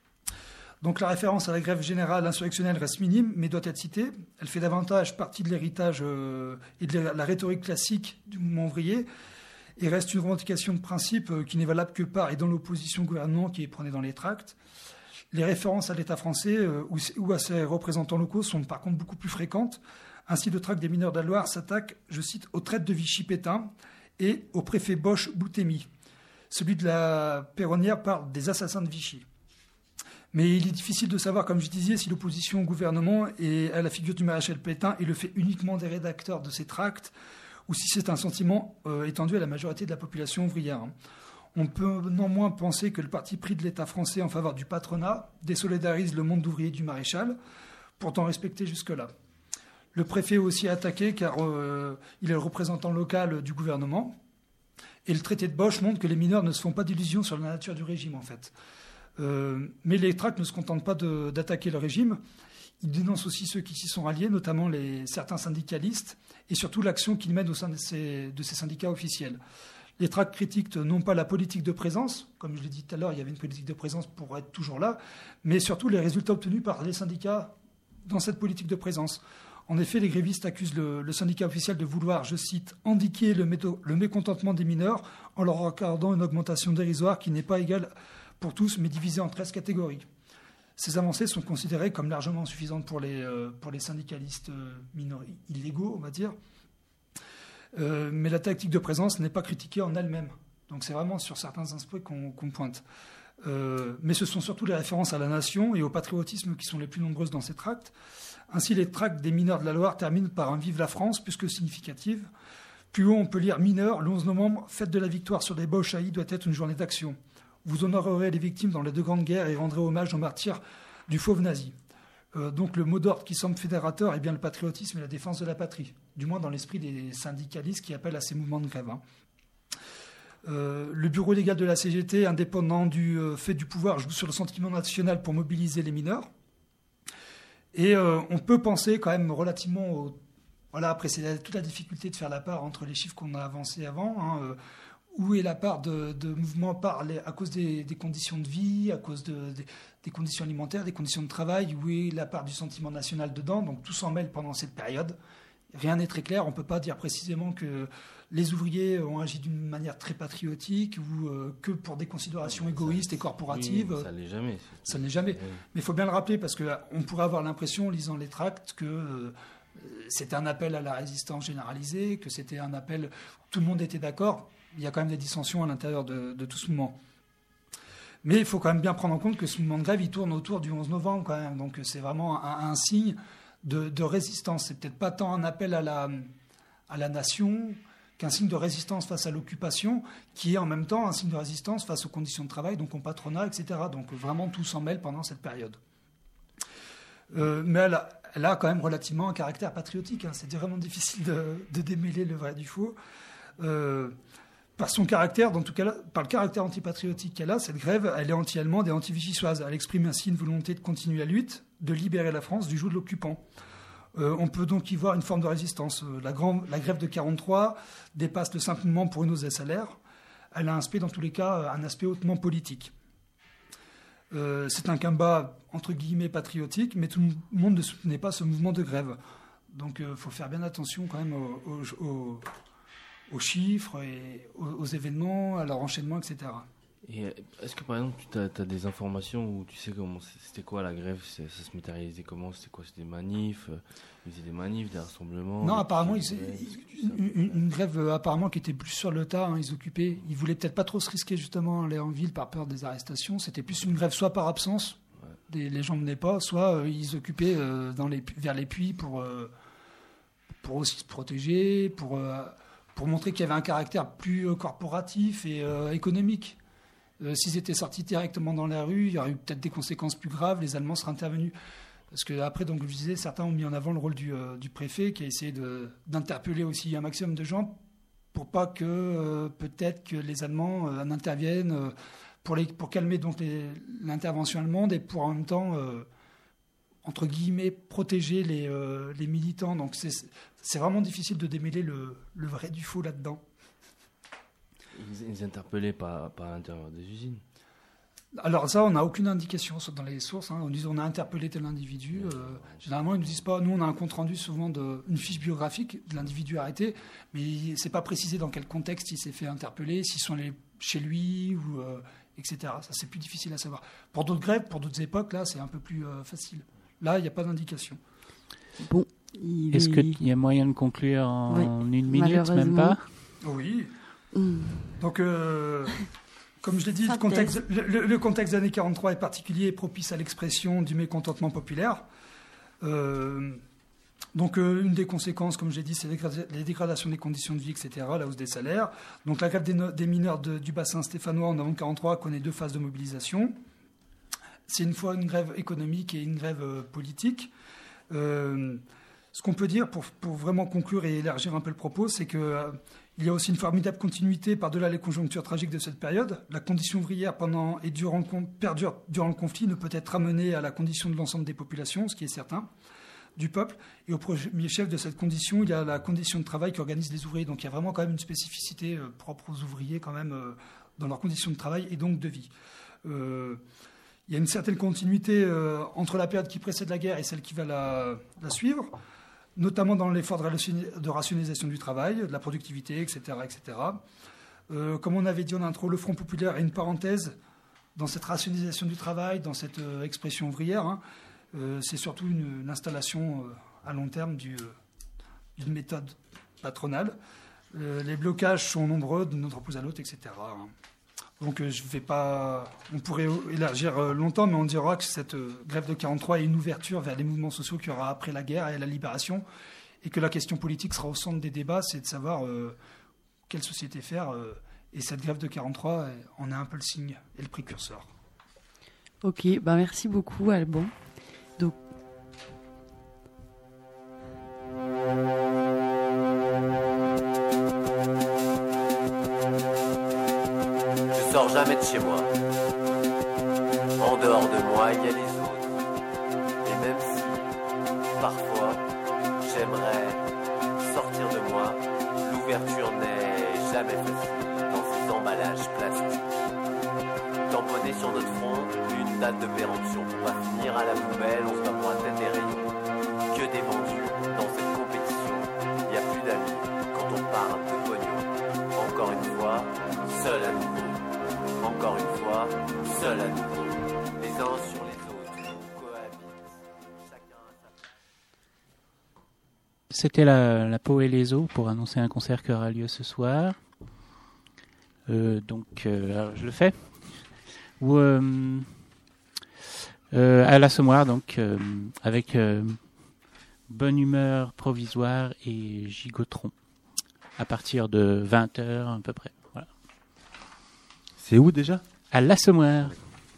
Donc la référence à la grève générale insurrectionnelle reste minime, mais doit être citée. Elle fait davantage partie de l'héritage euh, et de la, la rhétorique classique du mouvement ouvrier, et reste une revendication de principe euh, qui n'est valable que par et dans l'opposition au gouvernement qui est prônée dans les tracts. Les références à l'État français euh, ou, ou à ses représentants locaux sont par contre beaucoup plus fréquentes. Ainsi, le tract des mineurs de la Loire s'attaque, je cite, aux traites de Vichy-Pétain et au préfet Bosch-Boutemi. Celui de la Péronnière parle des assassins de Vichy. Mais il est difficile de savoir, comme je disais, si l'opposition au gouvernement et à la figure du maréchal Pétain est le fait uniquement des rédacteurs de ces tracts ou si c'est un sentiment euh, étendu à la majorité de la population ouvrière. On peut néanmoins penser que le parti pris de l'État français en faveur du patronat désolidarise le monde d'ouvriers du maréchal, pourtant respecté jusque-là. Le préfet est aussi attaqué car euh, il est le représentant local du gouvernement. Et le traité de Bosch montre que les mineurs ne se font pas d'illusions sur la nature du régime, en fait. Euh, mais les tracts ne se contentent pas de, d'attaquer le régime. Ils dénoncent aussi ceux qui s'y sont ralliés, notamment les, certains syndicalistes, et surtout l'action qu'ils mènent au sein de ces, de ces syndicats officiels. Les tracts critiquent non pas la politique de présence, comme je l'ai dit tout à l'heure, il y avait une politique de présence pour être toujours là, mais surtout les résultats obtenus par les syndicats dans cette politique de présence. En effet, les grévistes accusent le, le syndicat officiel de vouloir, je cite, « indiquer le, méto- le mécontentement des mineurs en leur accordant une augmentation dérisoire qui n'est pas égale pour tous, mais divisée en treize catégories ». Ces avancées sont considérées comme largement suffisantes pour les, euh, pour les syndicalistes euh, mineurs illégaux, on va dire. Euh, mais la tactique de présence n'est pas critiquée en elle-même. Donc c'est vraiment sur certains aspects qu'on, qu'on pointe. Euh, mais ce sont surtout les références à la nation et au patriotisme qui sont les plus nombreuses dans ces tracts. Ainsi, les tracts des mineurs de la Loire terminent par un « Vive la France » plus que significative. Plus haut, on peut lire « Mineurs, le onze novembre, fête de la victoire sur les Bolchaïs doit être une journée d'action. Vous honorerez les victimes dans les deux grandes guerres et rendrez hommage aux martyrs du fauve nazi. Euh, » Donc le mot d'ordre qui semble fédérateur est bien le patriotisme et la défense de la patrie, du moins dans l'esprit des syndicalistes qui appellent à ces mouvements de grève. Hein. Euh, le bureau légal de la C G T, indépendant du euh, fait du pouvoir, joue sur le sentiment national pour mobiliser les mineurs. Et euh, on peut penser quand même relativement au... Voilà, après, c'est la, toute la difficulté de faire la part entre les chiffres qu'on a avancés avant. Hein, euh, où est la part de, de mouvement par les, à cause des, des conditions de vie, à cause de, des, des conditions alimentaires, des conditions de travail. Où est la part du sentiment national dedans. Donc tout s'en mêle pendant cette période. Rien n'est très clair. On ne peut pas dire précisément que les ouvriers ont agi d'une manière très patriotique ou euh, que pour des considérations non, égoïstes ça, et corporatives. Oui, ça ne l'est jamais. Ça ne l'est jamais. Oui. Mais il faut bien le rappeler parce qu'on pourrait avoir l'impression, en lisant les tracts, que euh, c'était un appel à la résistance généralisée, que c'était un appel où tout le monde était d'accord. Il y a quand même des dissensions à l'intérieur de, de tout ce mouvement. Mais il faut quand même bien prendre en compte que ce mouvement de grève, il tourne autour du onze novembre quand même. Donc c'est vraiment un, un signe de, de résistance. C'est peut-être pas tant un appel à la, à la nation qu'un signe de résistance face à l'occupation, qui est en même temps un signe de résistance face aux conditions de travail, donc au patronat, et cetera. Donc vraiment tout s'en mêle pendant cette période. Euh, mais elle a, elle a quand même relativement un caractère patriotique. Hein. C'est vraiment difficile de, de démêler le vrai du faux. Euh, par son caractère, dans tout cas, par le caractère antipatriotique qu'elle a, cette grève, elle est anti-allemande et anti-vichysoise. Elle exprime ainsi une volonté de continuer la lutte, de libérer la France du joug de l'occupant. Euh, on peut donc y voir une forme de résistance. Euh, la, grande, la grève de quarante-trois dépasse le simple mouvement pour une hausse des salaires. Elle a un aspect, dans tous les cas, un aspect hautement politique. Euh, c'est un combat, entre guillemets, patriotique, mais tout le monde ne soutenait pas ce mouvement de grève. Donc il euh, faut faire bien attention quand même aux, aux, aux, aux chiffres, et aux, aux événements, à leur enchaînement, et cetera. Et est-ce que par exemple tu as des informations où tu sais comment c'était quoi la grève, ça se matérialisait comment, c'était quoi, c'était des manifs, ils faisaient des manifs, des rassemblements? Non, des apparemment ils, ils, une, une, une grève euh, apparemment qui était plus sur le tas, hein, ils occupaient, ils voulaient peut-être pas trop se risquer justement à aller en ville par peur des arrestations. C'était plus une grève soit par absence, ouais. des, les gens ne venaient pas, soit euh, ils occupaient euh, dans les, vers les puits pour euh, pour aussi se protéger, pour euh, pour montrer qu'il y avait un caractère plus euh, corporatif et euh, économique. Euh, s'ils étaient sortis directement dans la rue, il y aurait eu peut-être des conséquences plus graves, les Allemands seraient intervenus. Parce que après, donc, je disais, certains ont mis en avant le rôle du, euh, du préfet qui a essayé de, d'interpeller aussi un maximum de gens pour pas que euh, peut-être que les Allemands euh, interviennent euh, pour, les, pour calmer donc les, l'intervention allemande et pour en même temps, euh, entre guillemets, protéger les, euh, les militants. Donc c'est, c'est vraiment difficile de démêler le, le vrai du faux là-dedans. Ils, ils interpellaient pas, pas à l'intérieur des usines. Alors ça, on n'a aucune indication dans les sources. Hein. On dit on a interpellé tel individu. Euh, généralement, ils ne nous disent pas. Nous, on a un compte rendu souvent d'une fiche biographique de l'individu arrêté, mais c'est pas précisé dans quel contexte il s'est fait interpeller, s'ils sont allés chez lui ou euh, et cetera. Ça, c'est plus difficile à savoir. Pour d'autres grèves, pour d'autres époques, là, c'est un peu plus euh, facile. Là, il n'y a pas d'indication. Bon. Est-ce est... qu'il y a moyen de conclure en oui, une minute, même pas? Oui. Mm. Donc. Euh, Comme je l'ai dit, le contexte, le, le contexte des années quarante-trois est particulier et propice à l'expression du mécontentement populaire. Euh, donc, euh, une des conséquences, comme j'ai dit, c'est les dégradations des conditions de vie, et cetera, la hausse des salaires. Donc, la grève des, no- des mineurs de, du bassin stéphanois en novembre quarante-trois connaît deux phases de mobilisation. C'est une fois une grève économique et une grève euh, politique. Euh, ce qu'on peut dire, pour, pour vraiment conclure et élargir un peu le propos, c'est que... Euh, il y a aussi une formidable continuité par-delà les conjonctures tragiques de cette période. La condition ouvrière pendant et durant le, perdure durant le conflit ne peut être ramenée à la condition de l'ensemble des populations, ce qui est certain, du peuple. Et au premier chef de cette condition, il y a la condition de travail qui organise les ouvriers. Donc il y a vraiment quand même une spécificité euh, propre aux ouvriers quand même euh, dans leurs conditions de travail et donc de vie. Euh, il y a une certaine continuité euh, entre la période qui précède la guerre et celle qui va la, la suivre, notamment dans l'effort de rationalisation du travail, de la productivité, et cetera et cetera. Euh, comme on avait dit en intro, le Front populaire est une parenthèse dans cette rationalisation du travail, dans cette euh, expression ouvrière. Hein. Euh, c'est surtout une, une installation euh, à long terme du, euh, d'une méthode patronale. Euh, les blocages sont nombreux d'une entreprise à l'autre, et cetera. Hein. Donc euh, je vais pas... On pourrait élargir euh, longtemps, mais on dira que cette euh, grève de quarante-trois est une ouverture vers les mouvements sociaux qu'il y aura après la guerre et la libération, et que la question politique sera au centre des débats, c'est de savoir euh, quelle société faire. Euh, et cette grève de quarante-trois en est un peu le signe et le précurseur. Ok, bah merci beaucoup Alban. Donc... Je sors jamais de chez moi. En dehors de moi, il y a les autres. Et même si, parfois, j'aimerais sortir de moi, l'ouverture n'est jamais facile dans ces emballages plastiques. Tamponné sur notre front, une date de péremption. Pour pas finir à la poubelle, on se bat pour la tête des rayons. Que des vendus dans cette compétition. Il n'y a plus d'amis quand on parle de pognon. Encore une fois, seul à nouveau. Encore une fois, seul à nouveau. Les uns sur les autres, on cohabite. Chacun a sa... C'était la, la Peau et les Os pour annoncer un concert qui aura lieu ce soir. Euh, donc, euh, alors je le fais. Ou euh, euh, à l'Assommoir, donc, euh, avec euh, Bonne Humeur Provisoire et Gigotron, à partir de vingt heures à peu près. Voilà. C'est où déjà ? À l'Assommoir.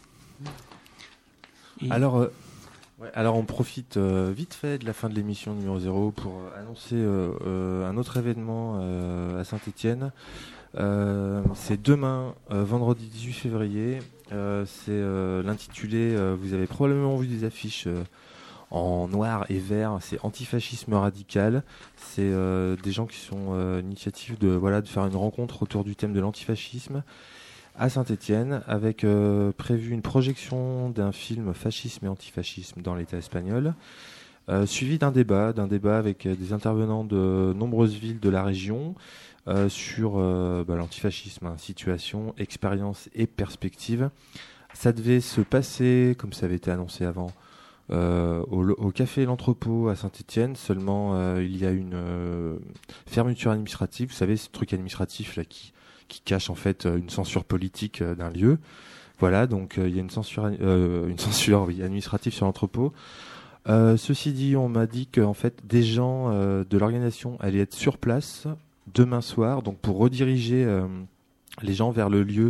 Et... Alors, euh, ouais, alors on profite euh, vite fait de la fin de l'émission numéro zéro pour euh, annoncer euh, euh, un autre événement euh, à Saint-Étienne. Euh, c'est demain, euh, vendredi dix-huit février. Euh, c'est euh, l'intitulé, euh, vous avez probablement vu des affiches euh, en noir et vert, c'est antifascisme radical. C'est euh, des gens qui sont euh, initiative de, voilà, de faire une rencontre autour du thème de l'antifascisme à Saint-Étienne, avec euh, prévu une projection d'un film fascisme et antifascisme dans l'État espagnol, euh, suivi d'un débat, d'un débat avec euh, des intervenants de nombreuses villes de la région euh, sur euh, bah, l'antifascisme, hein, situation, expérience et perspective. Ça devait se passer, comme ça avait été annoncé avant, euh, au, au Café L'Entrepôt à Saint-Étienne. Seulement, euh, il y a une euh, fermeture administrative. Vous savez, ce truc administratif là qui qui cache en fait une censure politique d'un lieu. Voilà, donc il euh, y a une censure, euh, une censure oui, administrative sur l'entrepôt. Euh, ceci dit, on m'a dit qu'en fait des gens euh, de l'organisation allaient être sur place demain soir, donc pour rediriger euh, les gens vers le lieu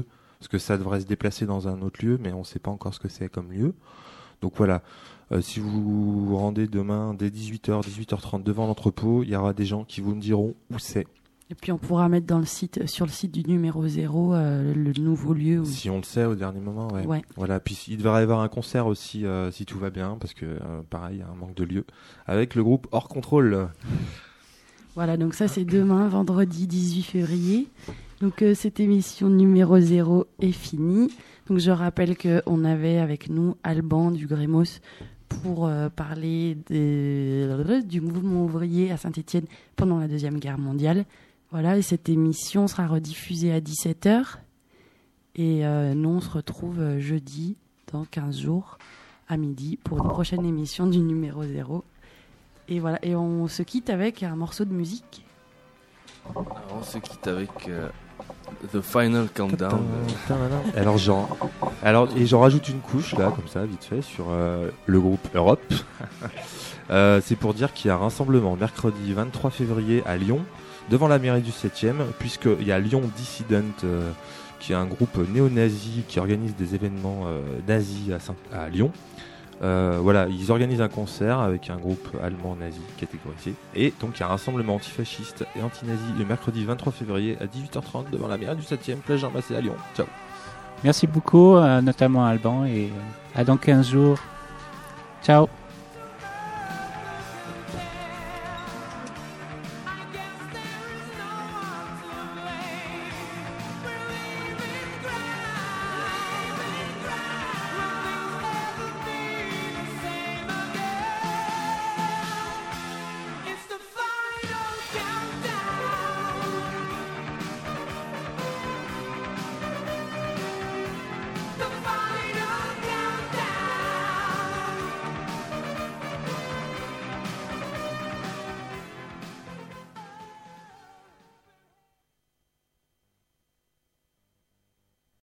parce que ça devrait se déplacer dans un autre lieu, mais on ne sait pas encore ce que c'est comme lieu. Donc voilà, euh, si vous vous rendez demain dès dix-huit heures, dix-huit heures trente devant l'entrepôt, il y aura des gens qui vous diront où c'est. Et puis on pourra mettre dans le site, sur le site du numéro zéro euh, le nouveau lieu. Où... Si on le sait au dernier moment, ouais. ouais. Voilà. Puis il devrait y avoir un concert aussi, euh, si tout va bien, parce que euh, pareil, il y a un manque de lieu, avec le groupe Hors Contrôle. Voilà, donc ça c'est demain, vendredi dix-huit février. Donc euh, cette émission numéro zéro est finie. Donc je rappelle qu'on avait avec nous Alban du Grémos pour euh, parler des, du mouvement ouvrier à Saint-Étienne pendant la Deuxième Guerre mondiale. Voilà, et cette émission sera rediffusée à dix-sept heures. Et euh, nous, on se retrouve euh, jeudi, dans quinze jours, à midi, pour une prochaine émission du numéro zéro. Et voilà, et on se quitte avec un morceau de musique. Alors, on se quitte avec euh, The Final Countdown. Alors, genre, alors, et j'en rajoute une couche, là, comme ça, vite fait, sur euh, le groupe Europe. euh, c'est pour dire qu'il y a un rassemblement mercredi vingt-trois février à Lyon, devant la mairie du septième, puisqu'il y a Lyon Dissident, euh, qui est un groupe néo-nazi qui organise des événements euh, nazis à, Saint- à Lyon. Euh, voilà, ils organisent un concert avec un groupe allemand nazi catégorisé. Et donc il y a un rassemblement antifasciste et anti-nazi le mercredi vingt-trois février à dix-huit heures trente devant la mairie du septième, place Jean-Massé à Lyon. Ciao. Merci beaucoup, euh, notamment à Alban, et à dans quinze jours. Ciao.